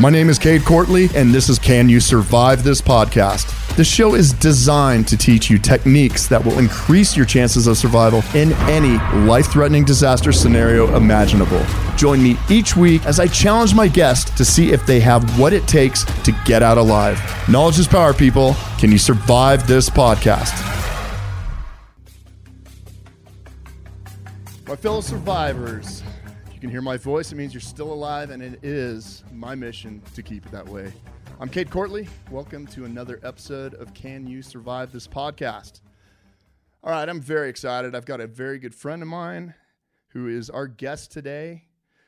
My name is Cade Courtley, and this is Can You Survive This Podcast. This show is designed to teach you techniques that will increase your chances of survival in any life-threatening disaster scenario imaginable. Join me each week as I challenge my guests to see if they have what it takes to get out alive. Knowledge is power, people. Can you survive this podcast? My fellow survivors, if you can hear my voice, it means you're still alive, and it is my mission to keep it that way. I'm Cade Courtley. Welcome to another episode of Can You Survive This Podcast? All right, I'm very excited. I've got a very good friend of mine who is our guest today.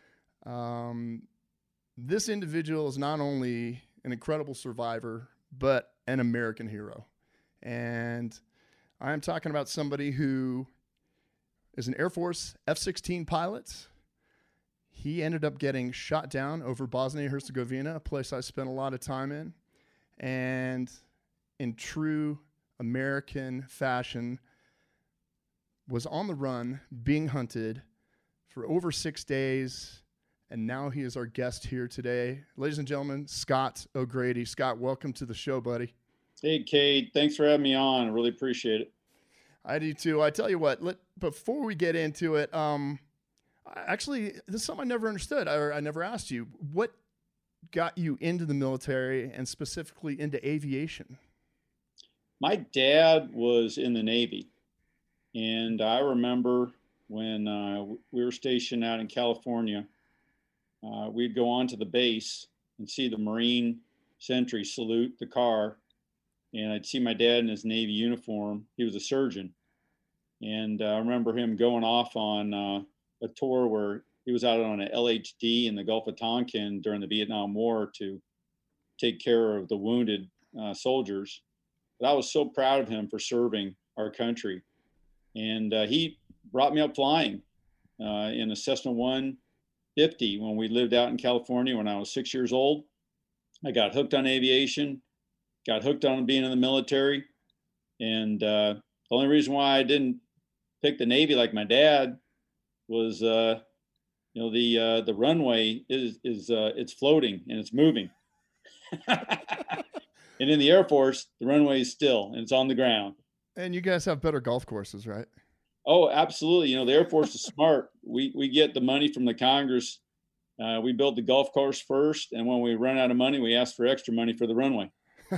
This individual is not only an incredible survivor, but an American hero. And I am talking about somebody who is an Air Force F-16 pilot. He ended up getting shot down over Bosnia-Herzegovina, a place I spent a lot of time in. And in true American fashion, was on the run, being hunted for over 6 days. And now he is our guest here today. Ladies and gentlemen, Scott O'Grady. Scott, welcome to the show, buddy. Hey, Cade. Thanks for having me on. I really appreciate it. I do too. I tell you what, before we get into it, actually, this is something I never understood, or I never asked you. What got you into the military and specifically into aviation? My dad was in the Navy, and I remember when we were stationed out in California, we'd go on to the base and see the Marine sentry salute the car, and I'd see my dad in his Navy uniform. He was a surgeon, and I remember him going off on a tour where he was out on an LHD in the Gulf of Tonkin during the Vietnam War to take care of the wounded soldiers. But I was so proud of him for serving our country. And he brought me up flying in a Cessna 150 when we lived out in California when I was 6 years old. I got hooked on aviation, got hooked on being in the military. And the only reason why I didn't pick the Navy like my dad was, the runway is it's floating and it's moving. And in the Air Force, the runway is still and it's on the ground. And you guys have better golf courses, right? Oh, absolutely. The Air Force is smart. We get the money from the Congress. We build the golf course first, and when we run out of money, we ask for extra money for the runway.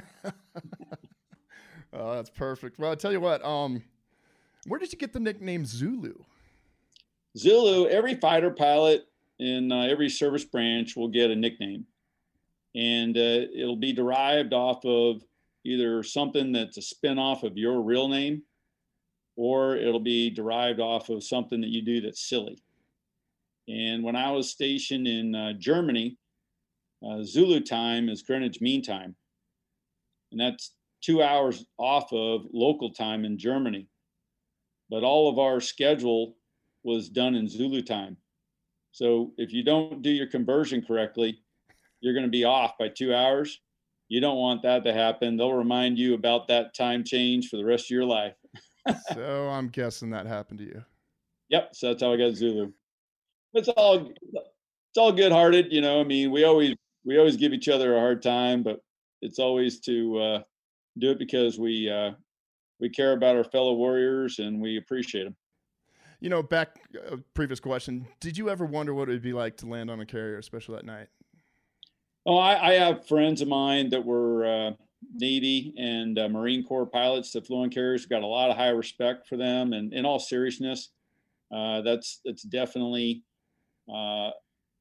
Oh, that's perfect. Well, I'll tell you what, where did you get the nickname Zulu? Zulu, every fighter pilot in every service branch will get a nickname. And it'll be derived off of either something that's a spin-off of your real name, or it'll be derived off of something that you do that's silly. And when I was stationed in Germany, Zulu time is Greenwich Mean Time. And that's 2 hours off of local time in Germany. But all of our schedule was done in Zulu time. So if you don't do your conversion correctly, you're going to be off by 2 hours. You don't want that to happen. They'll remind you about that time change for the rest of your life. So I'm guessing that happened to you. Yep. So that's how I got Zulu. It's all good-hearted. We always give each other a hard time, but it's always to do it because we care about our fellow warriors and we appreciate them. Back previous question, did you ever wonder what it would be like to land on a carrier, especially at night? Oh, I have friends of mine that were Navy and Marine Corps pilots that flew on carriers. Got a lot of high respect for them, and in all seriousness, that's definitely a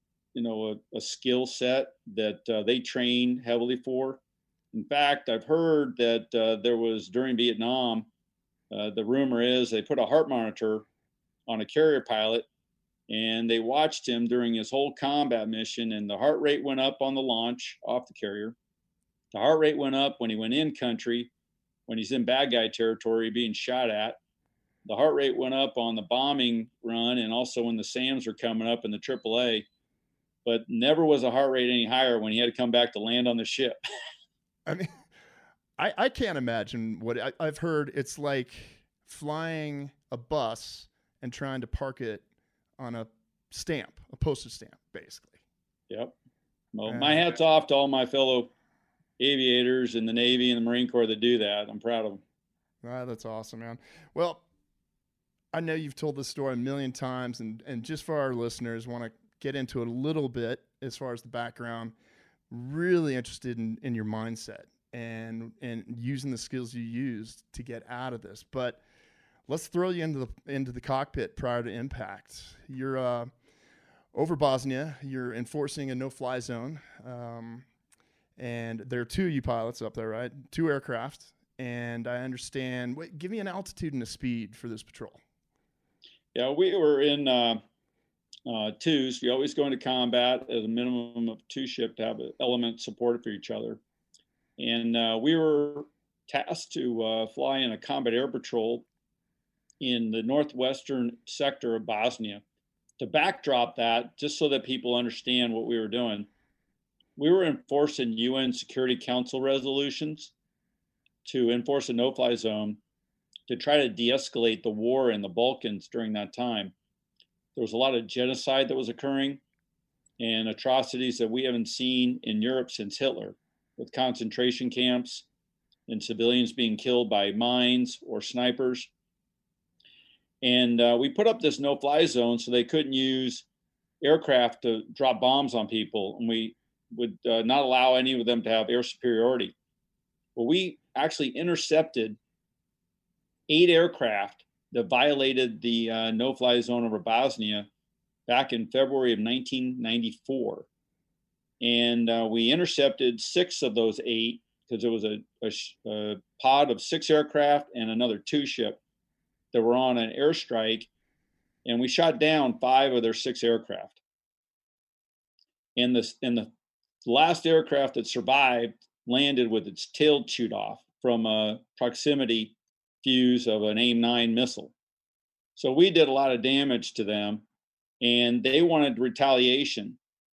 skill set that they train heavily for. In fact, I've heard that there was during Vietnam, the rumor is they put a heart monitor on a carrier pilot, and they watched him during his whole combat mission, and the heart rate went up on the launch off the carrier. The heart rate went up when he went in country, when he's in bad guy territory being shot at. The heart rate went up on the bombing run and also when the SAMs were coming up in the AAA, but never was the heart rate any higher when he had to come back to land on the ship. I mean, I can't imagine what I've heard. It's like flying a bus and trying to park it on a stamp, a postage stamp, basically. Yep. Well, my hat's off to all my fellow aviators in the Navy and the Marine Corps that do that. I'm proud of them. That's awesome, man. Well, I know you've told this story a million times, and just for our listeners, want to get into it a little bit as far as the background. Really interested in your mindset and using the skills you used to get out of this. But let's throw you into the cockpit prior to impact. You're over Bosnia. You're enforcing a no-fly zone, and there are two of you pilots up there, right? Two aircraft. And I understand. Wait, give me an altitude and a speed for this patrol. Yeah, we were in twos. We always go into combat at a minimum of two ship to have an element supported for each other. And we were tasked to fly in a combat air patrol in the northwestern sector of Bosnia. To backdrop that, just so that people understand what we were doing, we were enforcing UN Security Council resolutions to enforce a no-fly zone to try to de-escalate the war in the Balkans during that time. There was a lot of genocide that was occurring and atrocities that we haven't seen in Europe since Hitler, with concentration camps and civilians being killed by mines or snipers. And we put up this no-fly zone so they couldn't use aircraft to drop bombs on people, and we would not allow any of them to have air superiority. Well, we actually intercepted 8 aircraft that violated the no-fly zone over Bosnia back in February of 1994. And we intercepted 6 of those 8 because it was a pod of 6 aircraft and another 2 ship that were on an airstrike. And we shot down 5 of their 6 aircraft. And the last aircraft that survived landed with its tail chewed off from a proximity fuse of an AIM-9 missile. So we did a lot of damage to them, and they wanted retaliation.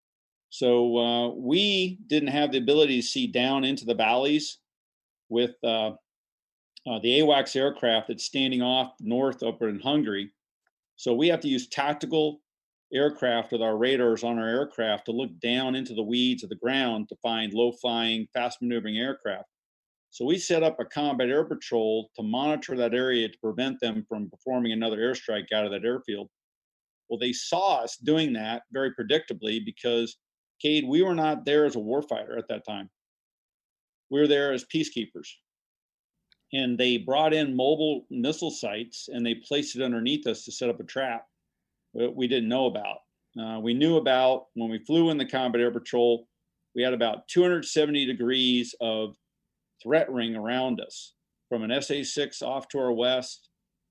So we didn't have the ability to see down into the valleys with the AWACS aircraft that's standing off north over in Hungary. So we have to use tactical aircraft with our radars on our aircraft to look down into the weeds of the ground to find low-flying, fast-maneuvering aircraft. So we set up a combat air patrol to monitor that area to prevent them from performing another airstrike out of that airfield. Well, they saw us doing that very predictably because, Cade, we were not there as a warfighter at that time. We were there as peacekeepers. And they brought in mobile missile sites and they placed it underneath us to set up a trap that we didn't know about. We knew about when we flew in the combat air patrol, we had about 270 degrees of threat ring around us, from an SA-6 off to our west,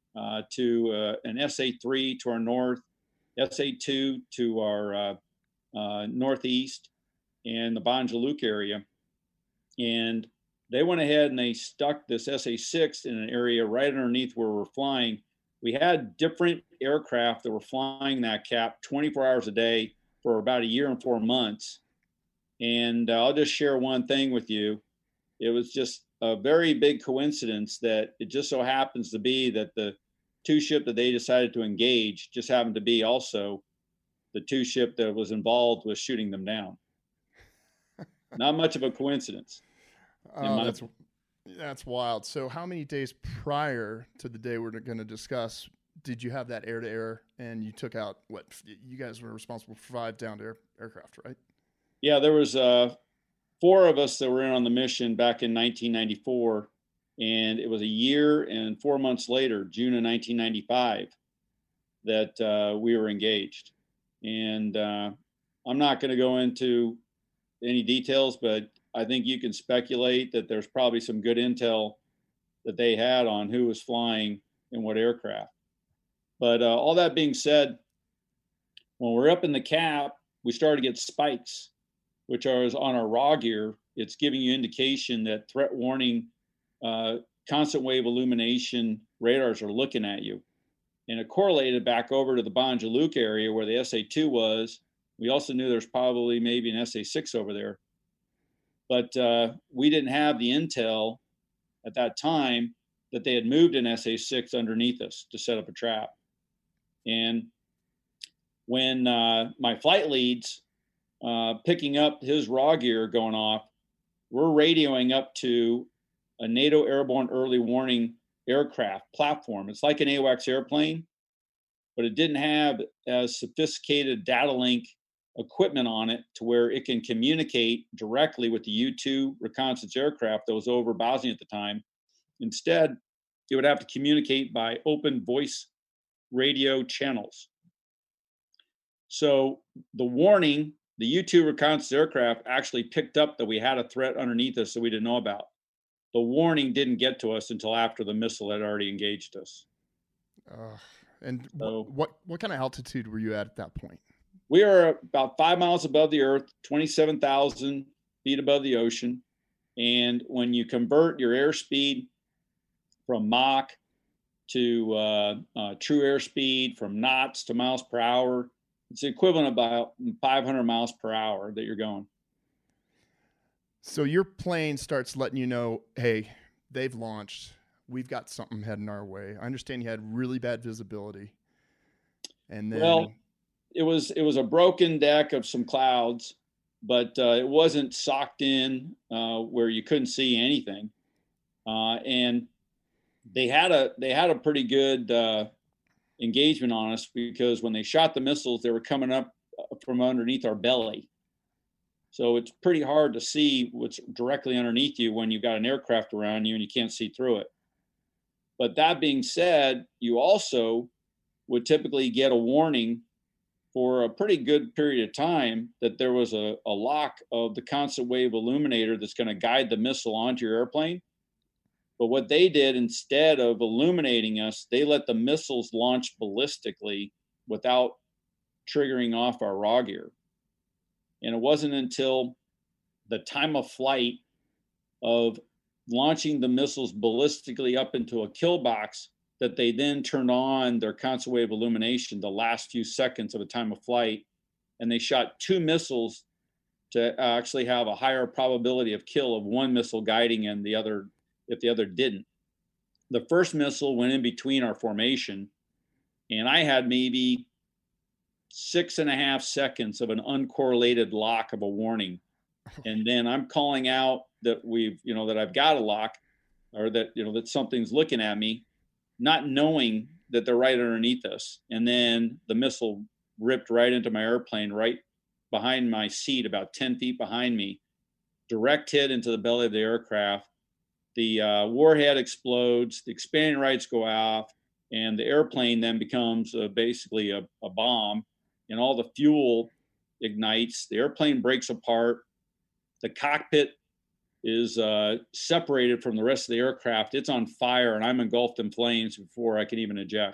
to an SA-3 to our north, SA-2 to our northeast, and the Banja Luka area. And they went ahead and they stuck this SA-6 in an area right underneath where we're flying. We had different aircraft that were flying that cap 24 hours a day for about a year and 4 months. And I'll just share one thing with you. It was just a very big coincidence that it just so happens to be that the 2 ship that they decided to engage just happened to be also the 2 ship that was involved with shooting them down. Not much of a coincidence. Oh, that's wild. So how many days prior to the day we're going to discuss did you have that air-to-air and you took out what? You guys were responsible for 5 downed aircraft, right? Yeah, there was 4 of us that were in on the mission back in 1994, and it was a year and 4 months later, June of 1995, that we were engaged. And I'm not going to go into any details, but I think you can speculate that there's probably some good intel that they had on who was flying in what aircraft. But all that being said, when we're up in the cap, we started to get spikes, which are on our raw gear. It's giving you indication that threat warning, constant wave illumination radars are looking at you. And it correlated back over to the Banja Luka area where the SA-2 was. We also knew there's probably maybe an SA-6 over there. But we didn't have the intel at that time that they had moved an SA-6 underneath us to set up a trap. And when my flight leads picking up his raw gear going off, we're radioing up to a NATO airborne early warning aircraft platform. It's like an AWACS airplane, but it didn't have as sophisticated data link equipment on it to where it can communicate directly with the U-2 reconnaissance aircraft that was over Bosnia at the time. Instead, it would have to communicate by open voice radio channels. So the warning, the U-2 reconnaissance aircraft actually picked up that we had a threat underneath us that we didn't know about. The warning didn't get to us until after the missile had already engaged us. And so, what kind of altitude were you at that point? We are about 5 miles above the Earth, 27,000 feet above the ocean. And when you convert your airspeed from Mach to true airspeed, from knots to miles per hour, it's the equivalent of about 500 miles per hour that you're going. So your plane starts letting you know, hey, they've launched. We've got something heading our way. I understand you had really bad visibility. And then, well, it was a broken deck of some clouds, but it wasn't socked in where you couldn't see anything. And they had a pretty good engagement on us, because when they shot the missiles, they were coming up from underneath our belly. So it's pretty hard to see what's directly underneath you when you've got an aircraft around you and you can't see through it. But that being said, you also would typically get a warning for a pretty good period of time that there was a lock of the constant wave illuminator that's going to guide the missile onto your airplane. But what they did, instead of illuminating us, they let the missiles launch ballistically without triggering off our raw gear. And it wasn't until the time of flight of launching the missiles ballistically up into a kill box that they then turned on their constant wave illumination the last few seconds of a time of flight. And they shot 2 missiles to actually have a higher probability of kill of one missile guiding and the other, if the other didn't. The first missile went in between our formation, and I had maybe 6.5 seconds of an uncorrelated lock of a warning. And then I'm calling out that that I've got a lock, or that, that something's looking at me, not knowing that they're right underneath us. And then the missile ripped right into my airplane, right behind my seat, about 10 feet behind me, direct hit into the belly of the aircraft. The warhead explodes, the expanding rights go off, and the airplane then becomes basically a bomb, and all the fuel ignites. The airplane breaks apart. The cockpit is separated from the rest of the aircraft. It's on fire, and I'm engulfed in flames before I can even eject.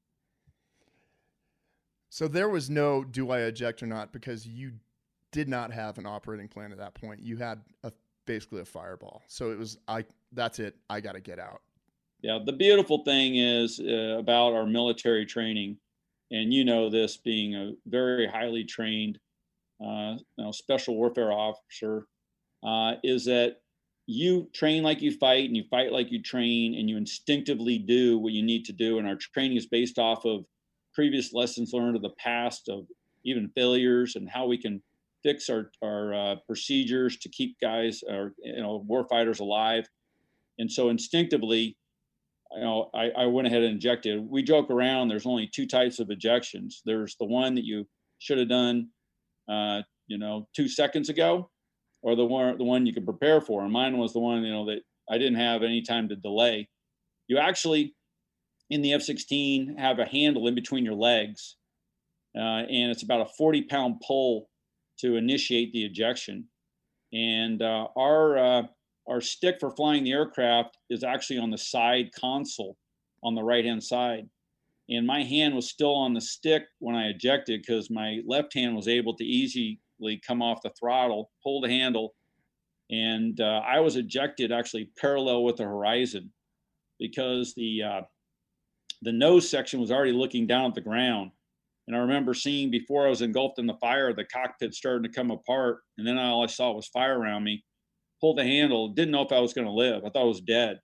So there was no do I eject or not, because you did not have an operating plan at that point. You had basically a fireball. So it was, that's it. I got to get out. Yeah. The beautiful thing is about our military training, and this being a very highly trained special warfare officer, is that you train like you fight, and you fight like you train, and you instinctively do what you need to do. And our training is based off of previous lessons learned of the past, of even failures, and how we can fix our procedures to keep guys, or warfighters, alive. And so instinctively, I went ahead and ejected. We joke around, there's only 2 types of ejections. There's the one that you should have done 2 seconds ago, or the one you could prepare for. And mine was the one that I didn't have any time to delay. You actually, in the F-16, have a handle in between your legs, and it's about a 40-pound pull to initiate the ejection. And our stick for flying the aircraft is actually on the side console on the right-hand side. And my hand was still on the stick when I ejected, because my left hand was able to easily come off the throttle, pull the handle. And I was ejected actually parallel with the horizon, because the nose section was already looking down at the ground. And I remember seeing, before I was engulfed in the fire, the cockpit starting to come apart. And then all I saw was fire around me. Pulled the handle, didn't know if I was going to live. I thought I was dead.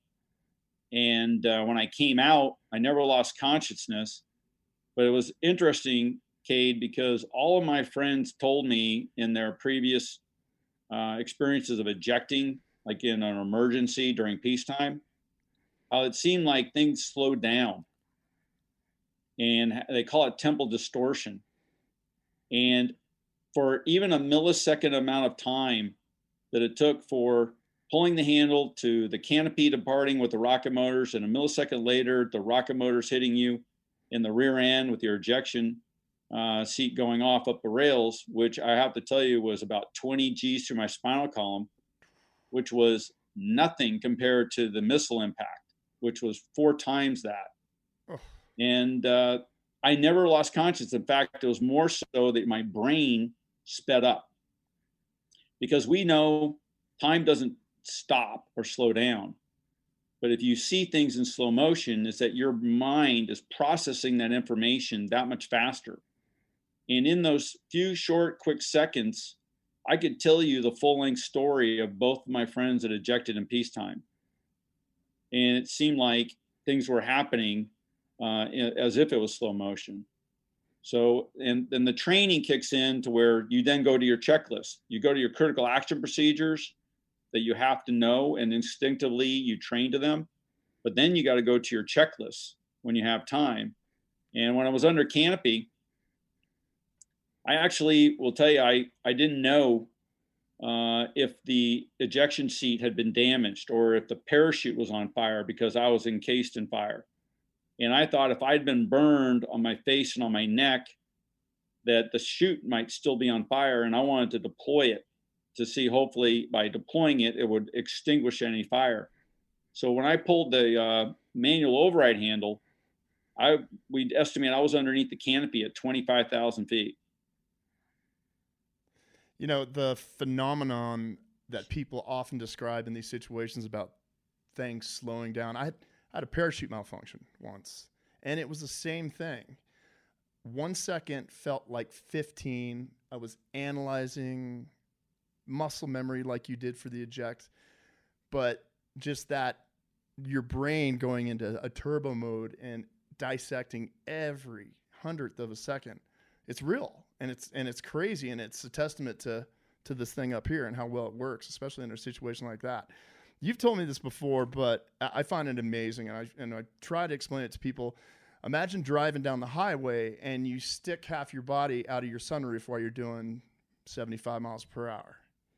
And when I came out, I never lost consciousness. But it was interesting Cade, because all of my friends told me in their previous experiences of ejecting, like in an emergency during peacetime, how it seemed like things slowed down, and they call it temporal distortion. And for even a millisecond amount of time that it took for pulling the handle to the canopy departing with the rocket motors, and a millisecond later, the rocket motors hitting you in the rear end with your ejection seat going off up the rails, which I have to tell you was about 20 G's through my spinal column, which was nothing compared to the missile impact, which was 4 times that. Oh. And I never lost consciousness. In fact, it was more so that my brain sped up, because we know time doesn't stop or slow down. But if you see things in slow motion, it's that your mind is processing that information that much faster. And in those few short, quick seconds, I could tell you the full-length story of both of my friends that ejected in peacetime. And it seemed like things were happening as if it was slow motion. So, and then the training kicks in to where you then go to your checklist. You go to your critical action procedures that you have to know, and instinctively you train to them. But then you got to go to your checklist when you have time. And when I was under canopy, I actually will tell you, I didn't know if the ejection seat had been damaged or if the parachute was on fire, because I was encased in fire. And I thought if I'd been burned on my face and on my neck, that the chute might still be on fire, and I wanted to deploy it to see, hopefully by deploying it, it would extinguish any fire. So when I pulled the manual override handle, we'd estimate I was underneath the canopy at 25,000 feet. You know, the phenomenon that people often describe in these situations about things slowing down. I had a parachute malfunction once, and it was the same thing. 1 second felt like 15. I was analyzing muscle memory like you did for the eject, but just that your brain going into a turbo mode and dissecting every hundredth of a second. It's real, and it's crazy, and it's a testament to this thing up here and how well it works, especially in a situation like that. You've told me this before, but I find it amazing, and I try to explain it to people. Imagine driving down the highway and you stick half your body out of your sunroof while you're doing 75 miles per hour.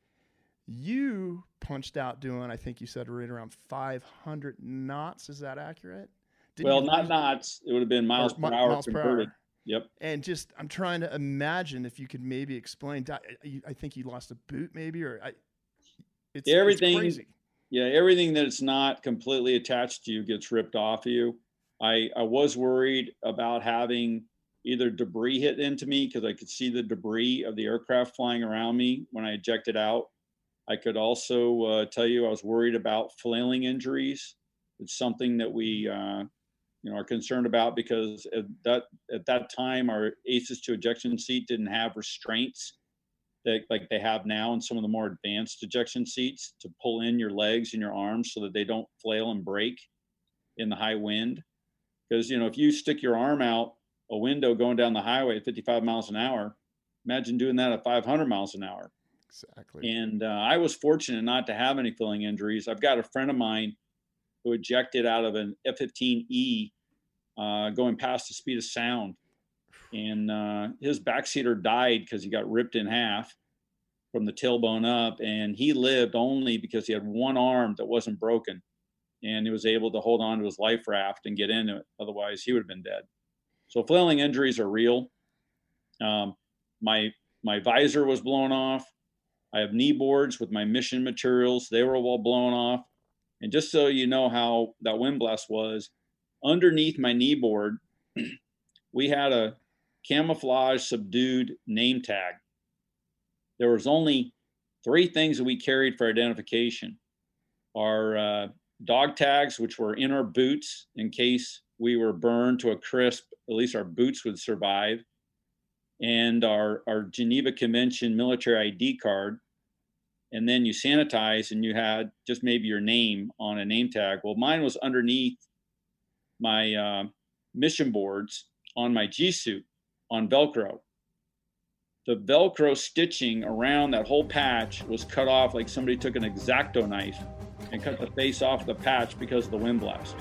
You punched out doing, I think you said right around 500 knots. Is that accurate? Well, not knots. It would have been miles per hour. Miles per hour. Yep. And just, I'm trying to imagine if you could maybe explain. I think you lost a boot, maybe, or it's crazy. Yeah, everything that's not completely attached to you gets ripped off of you. I was worried about having either debris hit into me, because I could see the debris of the aircraft flying around me when I ejected out. I could also tell you I was worried about flailing injuries. It's something that we are concerned about, because at that time our ACES to ejection seat didn't have restraints that like they have now in some of the more advanced ejection seats to pull in your legs and your arms so that they don't flail and break in the high wind. Because if you stick your arm out a window going down the highway at 55 miles an hour, imagine doing that at 500 miles an hour. Exactly. And I was fortunate not to have any flailing injuries. I've got a friend of mine who ejected out of an F-15E going past the speed of sound. And his backseater died because he got ripped in half from the tailbone up. And he lived only because he had one arm that wasn't broken. And he was able to hold on to his life raft and get into it. Otherwise, he would have been dead. So flailing injuries are real. My visor was blown off. I have knee boards with my mission materials. They were all blown off. And just so you know how that wind blast was, underneath my knee board, we had a camouflage subdued name tag. There was only 3 things that we carried for identification. Our dog tags, which were in our boots in case we were burned to a crisp, at least our boots would survive, and our Geneva Convention military ID card. And then you sanitize and you had just maybe your name on a name tag. Well, mine was underneath my mission boards on my G suit. on Velcro. The Velcro stitching around that whole patch was cut off like somebody took an X-Acto knife and cut the face off the patch because of the wind blast.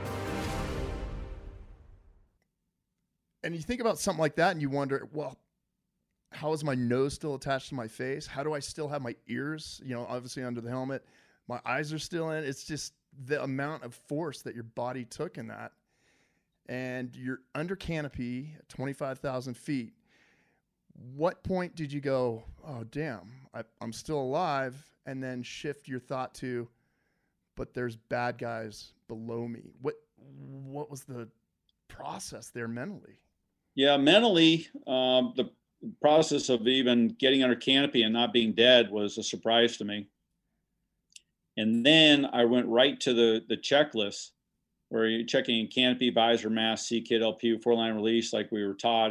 And you think about something like that and you wonder, well, how is my nose still attached to my face? How do I still have my ears, obviously under the helmet? My eyes are still in. It's just the amount of force that your body took in that. And you're under canopy at 25,000 feet. What point did you go, oh, damn, I'm still alive, and then shift your thought to, but there's bad guys below me? What was the process there mentally? Yeah, mentally, the process of even getting under canopy and not being dead was a surprise to me. And then I went right to the checklist where you're checking canopy, visor, mask, C-kit, LPU, four-line release, like we were taught.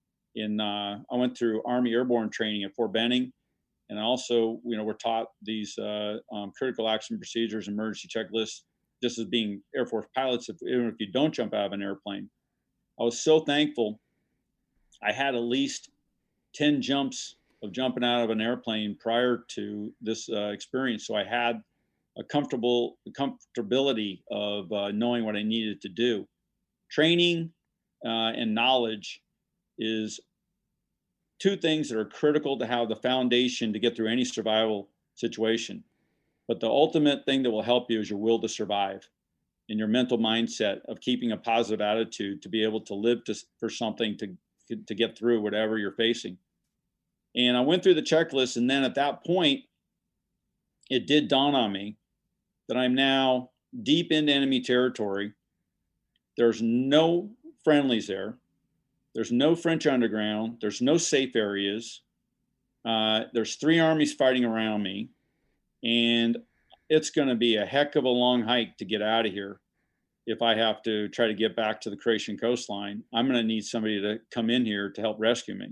I went through Army Airborne training at Fort Benning, and also, we're taught these critical action procedures, emergency checklists, just as being Air Force pilots, even if you don't jump out of an airplane. I was so thankful. I had at least 10 jumps of jumping out of an airplane prior to this experience, so I had a comfortability of knowing what I needed to do. Training and knowledge is two things that are critical to have the foundation to get through any survival situation. But the ultimate thing that will help you is your will to survive and your mental mindset of keeping a positive attitude to be able to live for something to get through whatever you're facing. And I went through the checklist, and then at that point, it did dawn on me that I'm now deep into enemy territory. There's no friendlies there. There's no French underground. There's no safe areas. There's 3 armies fighting around me. And it's going to be a heck of a long hike to get out of here. If I have to try to get back to the Croatian coastline, I'm going to need somebody to come in here to help rescue me.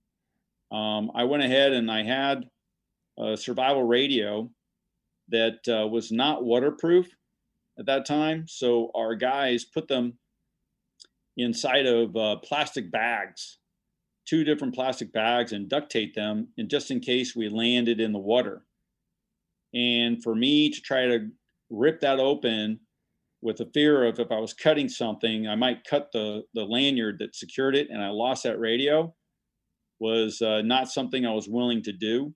I went ahead and I had a survival radio that was not waterproof at that time. So our guys put them inside of plastic bags, 2 different plastic bags, and duct tape them, and just in case we landed in the water. And for me to try to rip that open with the fear of if I was cutting something, I might cut the lanyard that secured it and I lost that radio was not something I was willing to do.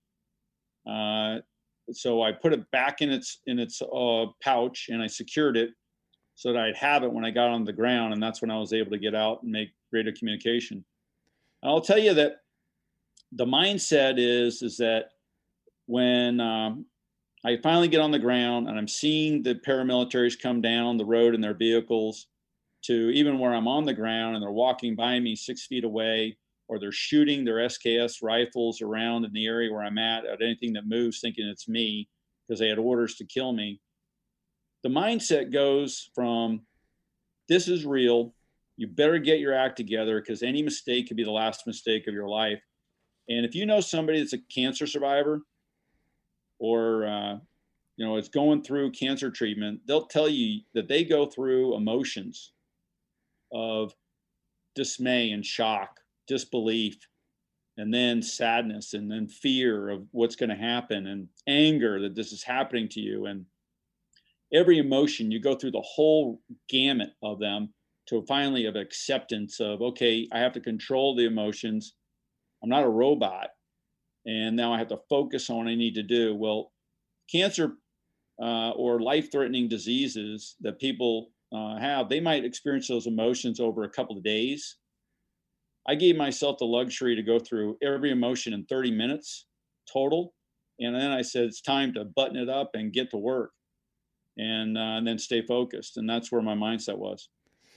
So I put it back in its pouch and I secured it so that I'd have it when I got on the ground. And that's when I was able to get out and make radio communication. And I'll tell you that the mindset is that when I finally get on the ground and I'm seeing the paramilitaries come down the road in their vehicles to even where I'm on the ground and they're walking by me 6 feet away, or they're shooting their SKS rifles around in the area where I'm at anything that moves, thinking it's me because they had orders to kill me. The mindset goes from, this is real. You better get your act together because any mistake could be the last mistake of your life. And if you know somebody that's a cancer survivor or, is going through cancer treatment, they'll tell you that they go through emotions of dismay and shock, disbelief, and then sadness, and then fear of what's going to happen, and anger that this is happening to you. And every emotion, you go through the whole gamut of them to finally of acceptance of, okay, I have to control the emotions. I'm not a robot. And now I have to focus on what I need to do. Well, cancer or life-threatening diseases that people have, they might experience those emotions over a couple of days. I gave myself the luxury to go through every emotion in 30 minutes total. And then I said, it's time to button it up and get to work and then stay focused. And that's where my mindset was.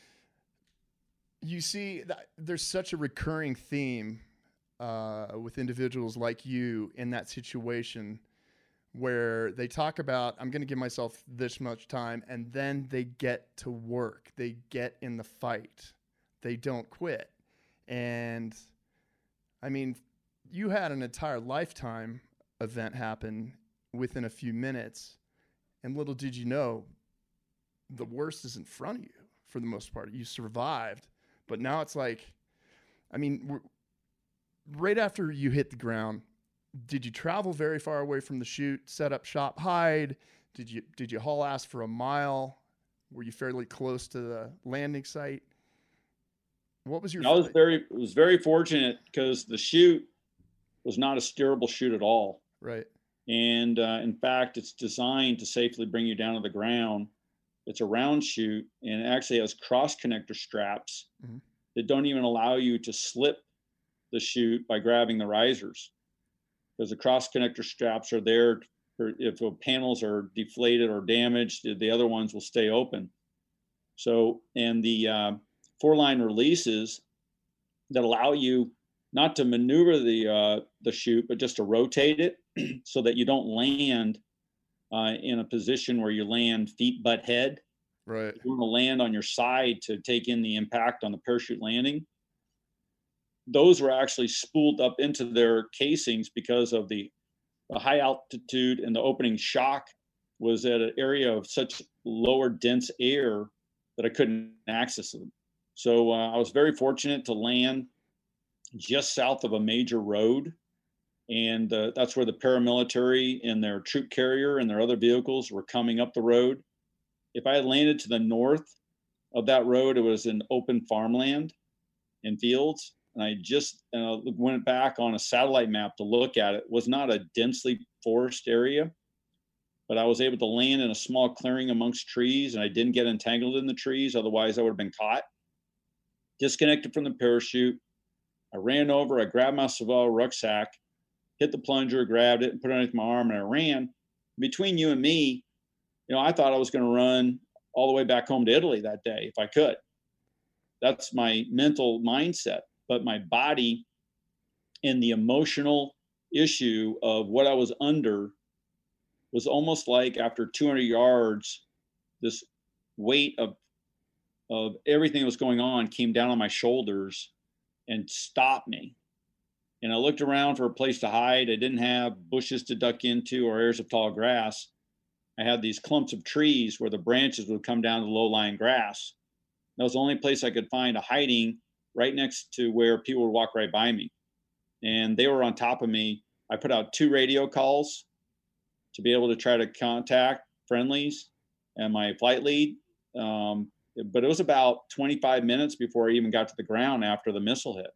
You see, there's such a recurring theme with individuals like you in that situation where they talk about, I'm going to give myself this much time, and then they get to work. They get in the fight. They don't quit. And I mean, you had an entire lifetime event happen within a few minutes, and little did you know, the worst is in front of you for the most part. You survived, but now it's like I mean, right after you hit the ground, did you travel very far away from the chute, set up shop, hide? Did you haul ass for a mile? Were you fairly close to the landing site? What was your I was very fortunate because the chute was not a steerable chute at all. right? And in fact, it's designed to safely bring you down to the ground. It's a round chute and it actually has cross connector straps Mm-hmm. that don't even allow you to slip the chute by grabbing the risers, because the cross connector straps are there for if the panels are deflated or damaged, the other ones will stay open. So, and the 4-line releases that allow you not to maneuver the chute, but just to rotate it so that you don't land in a position where you land feet butt head. Right. You want to land on your side to take in the impact on the parachute landing. Those were actually spooled up into their casings because of the high altitude, and the opening shock was at an area of such lower dense air that I couldn't access them. So I was very fortunate to land just south of a major road. And that's where the paramilitary and their troop carrier and their other vehicles were coming up the road. If I had landed to the north of that road, it was an open farmland and fields. And I just went back on a satellite map to look at it. It was not a densely forested area, but I was able to land in a small clearing amongst trees, and I didn't get entangled in the trees. Otherwise, I would have been caught. Disconnected from the parachute. I ran over, I grabbed my Savell rucksack, hit the plunger, grabbed it, and put it underneath my arm, and I ran. Between you and me, I thought I was going to run all the way back home to Italy that day if I could. That's my mental mindset. But my body and the emotional issue of what I was under was almost like after 200 yards, this weight of everything that was going on came down on my shoulders and stopped me. And I looked around for a place to hide. I didn't have bushes to duck into or areas of tall grass. I had these clumps of trees where the branches would come down to low-lying grass. That was the only place I could find a hiding, right next to where people would walk right by me. And they were on top of me. I put out 2 radio calls to be able to try to contact friendlies and my flight lead. But it was about 25 minutes before I even got to the ground after the missile hit.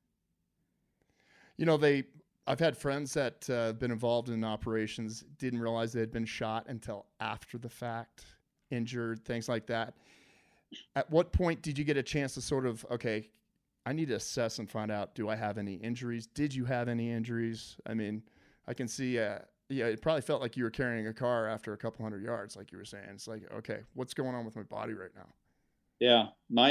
I've had friends that have been involved in operations, didn't realize they had been shot until after the fact, injured, things like that. At what point did you get a chance to sort of, okay, I need to assess and find out, do I have any injuries? Did you have any injuries? I mean, I can see, it probably felt like you were carrying a car after a couple hundred yards, like you were saying. It's like, okay, what's going on with my body right now? Yeah,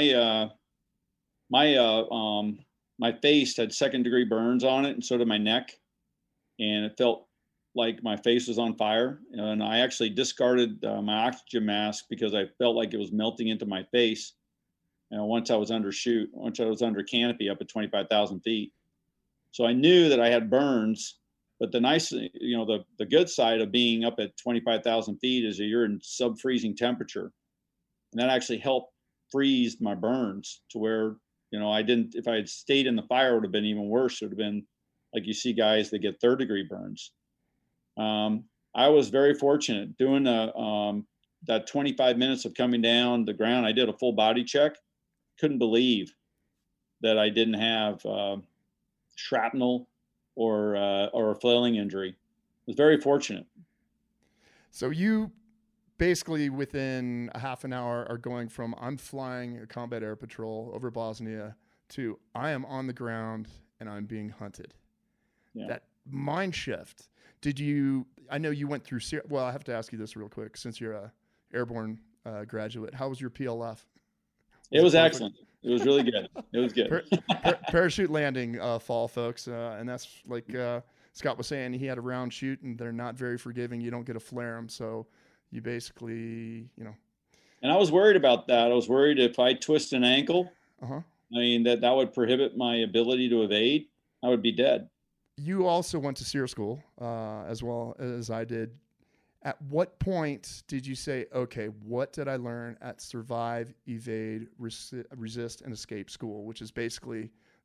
my face had 2nd-degree burns on it, and so did my neck, and it felt like my face was on fire. And I actually discarded my oxygen mask because I felt like it was melting into my face. Once I was under canopy up at 25,000 feet. So I knew that I had burns, but the good side of being up at 25,000 feet is that you're in sub-freezing temperature. And that actually helped freeze my burns to where, if I had stayed in the fire, it would have been even worse. It would have been like you see guys that get 3rd-degree burns. I was very fortunate doing that 25 minutes of coming down the ground. I did a full body check. Couldn't believe that I didn't have shrapnel or a flailing injury. I was very fortunate. So you basically within a half an hour are going from I'm flying a combat air patrol over Bosnia to I am on the ground and I'm being hunted. Yeah. That mind shift. I know you went through, well, I have to ask you this real quick since you're a airborne graduate. How was your PLF? It was excellent. It was really good. It was good. Parachute landing fall, folks. And that's like Scott was saying, he had a round chute and they're not very forgiving. You don't get to flare them. So you basically, And I was worried about that. I was worried if I twist an ankle, that would prohibit my ability to evade. I would be dead. You also went to SEER school as well as I did. At what point did you say, okay, what did I learn at Survive, Evade, Resist, and Escape School, which is basically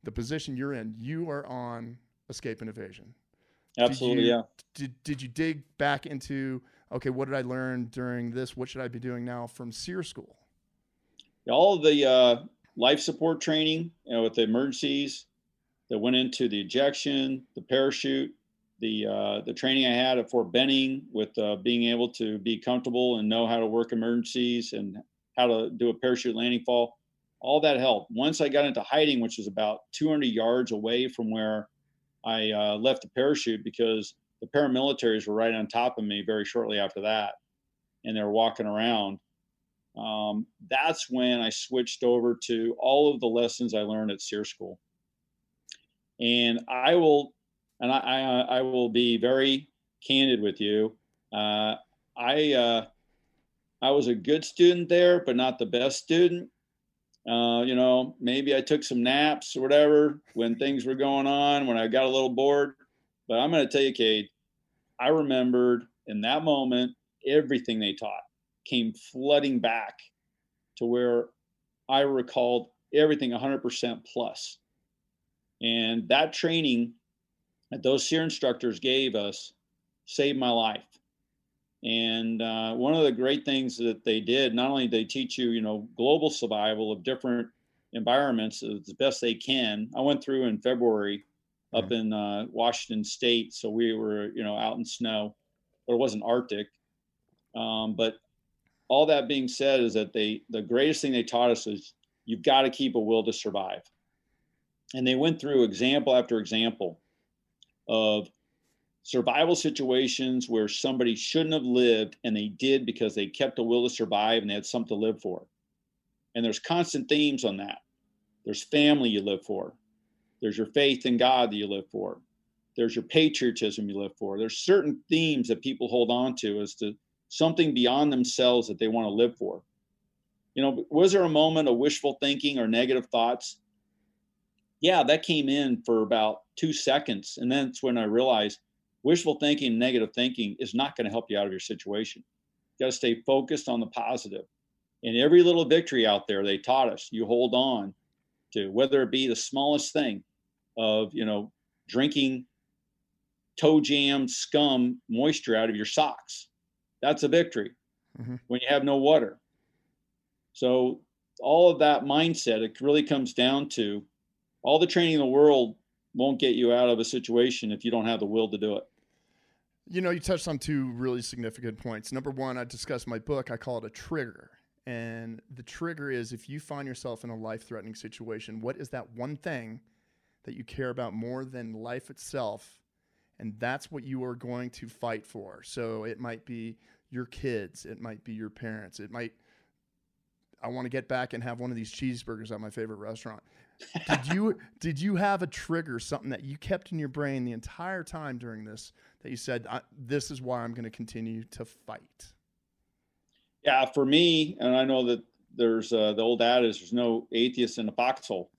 the position you're in, you are on escape and evasion. Absolutely, yeah. Did you dig back into, okay, what did I learn during this? What should I be doing now from SEER school? All of the life support training, with the emergencies that went into the ejection, the parachute, the training I had at Fort Benning with being able to be comfortable and know how to work emergencies and how to do a parachute landing fall, all that helped. Once I got into hiding, which was about 200 yards away from where I left the parachute, because the paramilitaries were right on top of me very shortly after that, and they were walking around. That's when I switched over to all of the lessons I learned at SEER school. And I will be very candid with you. I was a good student there, but not the best student. Maybe I took some naps or whatever when things were going on, when I got a little bored. But I'm going to tell you, Cade, I remembered in that moment, everything they taught came flooding back to where I recalled everything 100% plus. And that training that those SEER instructors gave us saved my life. And one of the great things that they did, not only did they teach you, global survival of different environments as best they can. I went through in February up in Washington State, so we were, out in snow, but it wasn't Arctic. But all that being said is that the greatest thing they taught us is you've got to keep a will to survive. And they went through example after example of survival situations where somebody shouldn't have lived and they did because they kept a will to survive and they had something to live for. And there's constant themes on that. There's family you live for. There's your faith in God that you live for. There's your patriotism you live for. There's certain themes that people hold on to as to something beyond themselves that they want to live for. Was there a moment of wishful thinking or negative thoughts? Yeah, that came in for about 2 seconds. And then it's when I realized wishful thinking and negative thinking is not going to help you out of your situation. You got to stay focused on the positive. And every little victory out there, they taught us, you hold on to, whether it be the smallest thing of, drinking toe jam scum moisture out of your socks. That's a victory when you have no water. So all of that mindset, it really comes down to all the training in the world won't get you out of a situation if you don't have the will to do it. You touched on two really significant points. Number one, I discussed in my book, I call it a trigger. And the trigger is if you find yourself in a life-threatening situation, what is that one thing that you care about more than life itself? And that's what you are going to fight for. So it might be your kids. It might be your parents. I want to get back and have one of these cheeseburgers at my favorite restaurant. Did you have a trigger, something that you kept in your brain the entire time during this, that you said, this is why I'm going to continue to fight? Yeah, for me, and I know that there's the old adage, there's no atheist in a foxhole,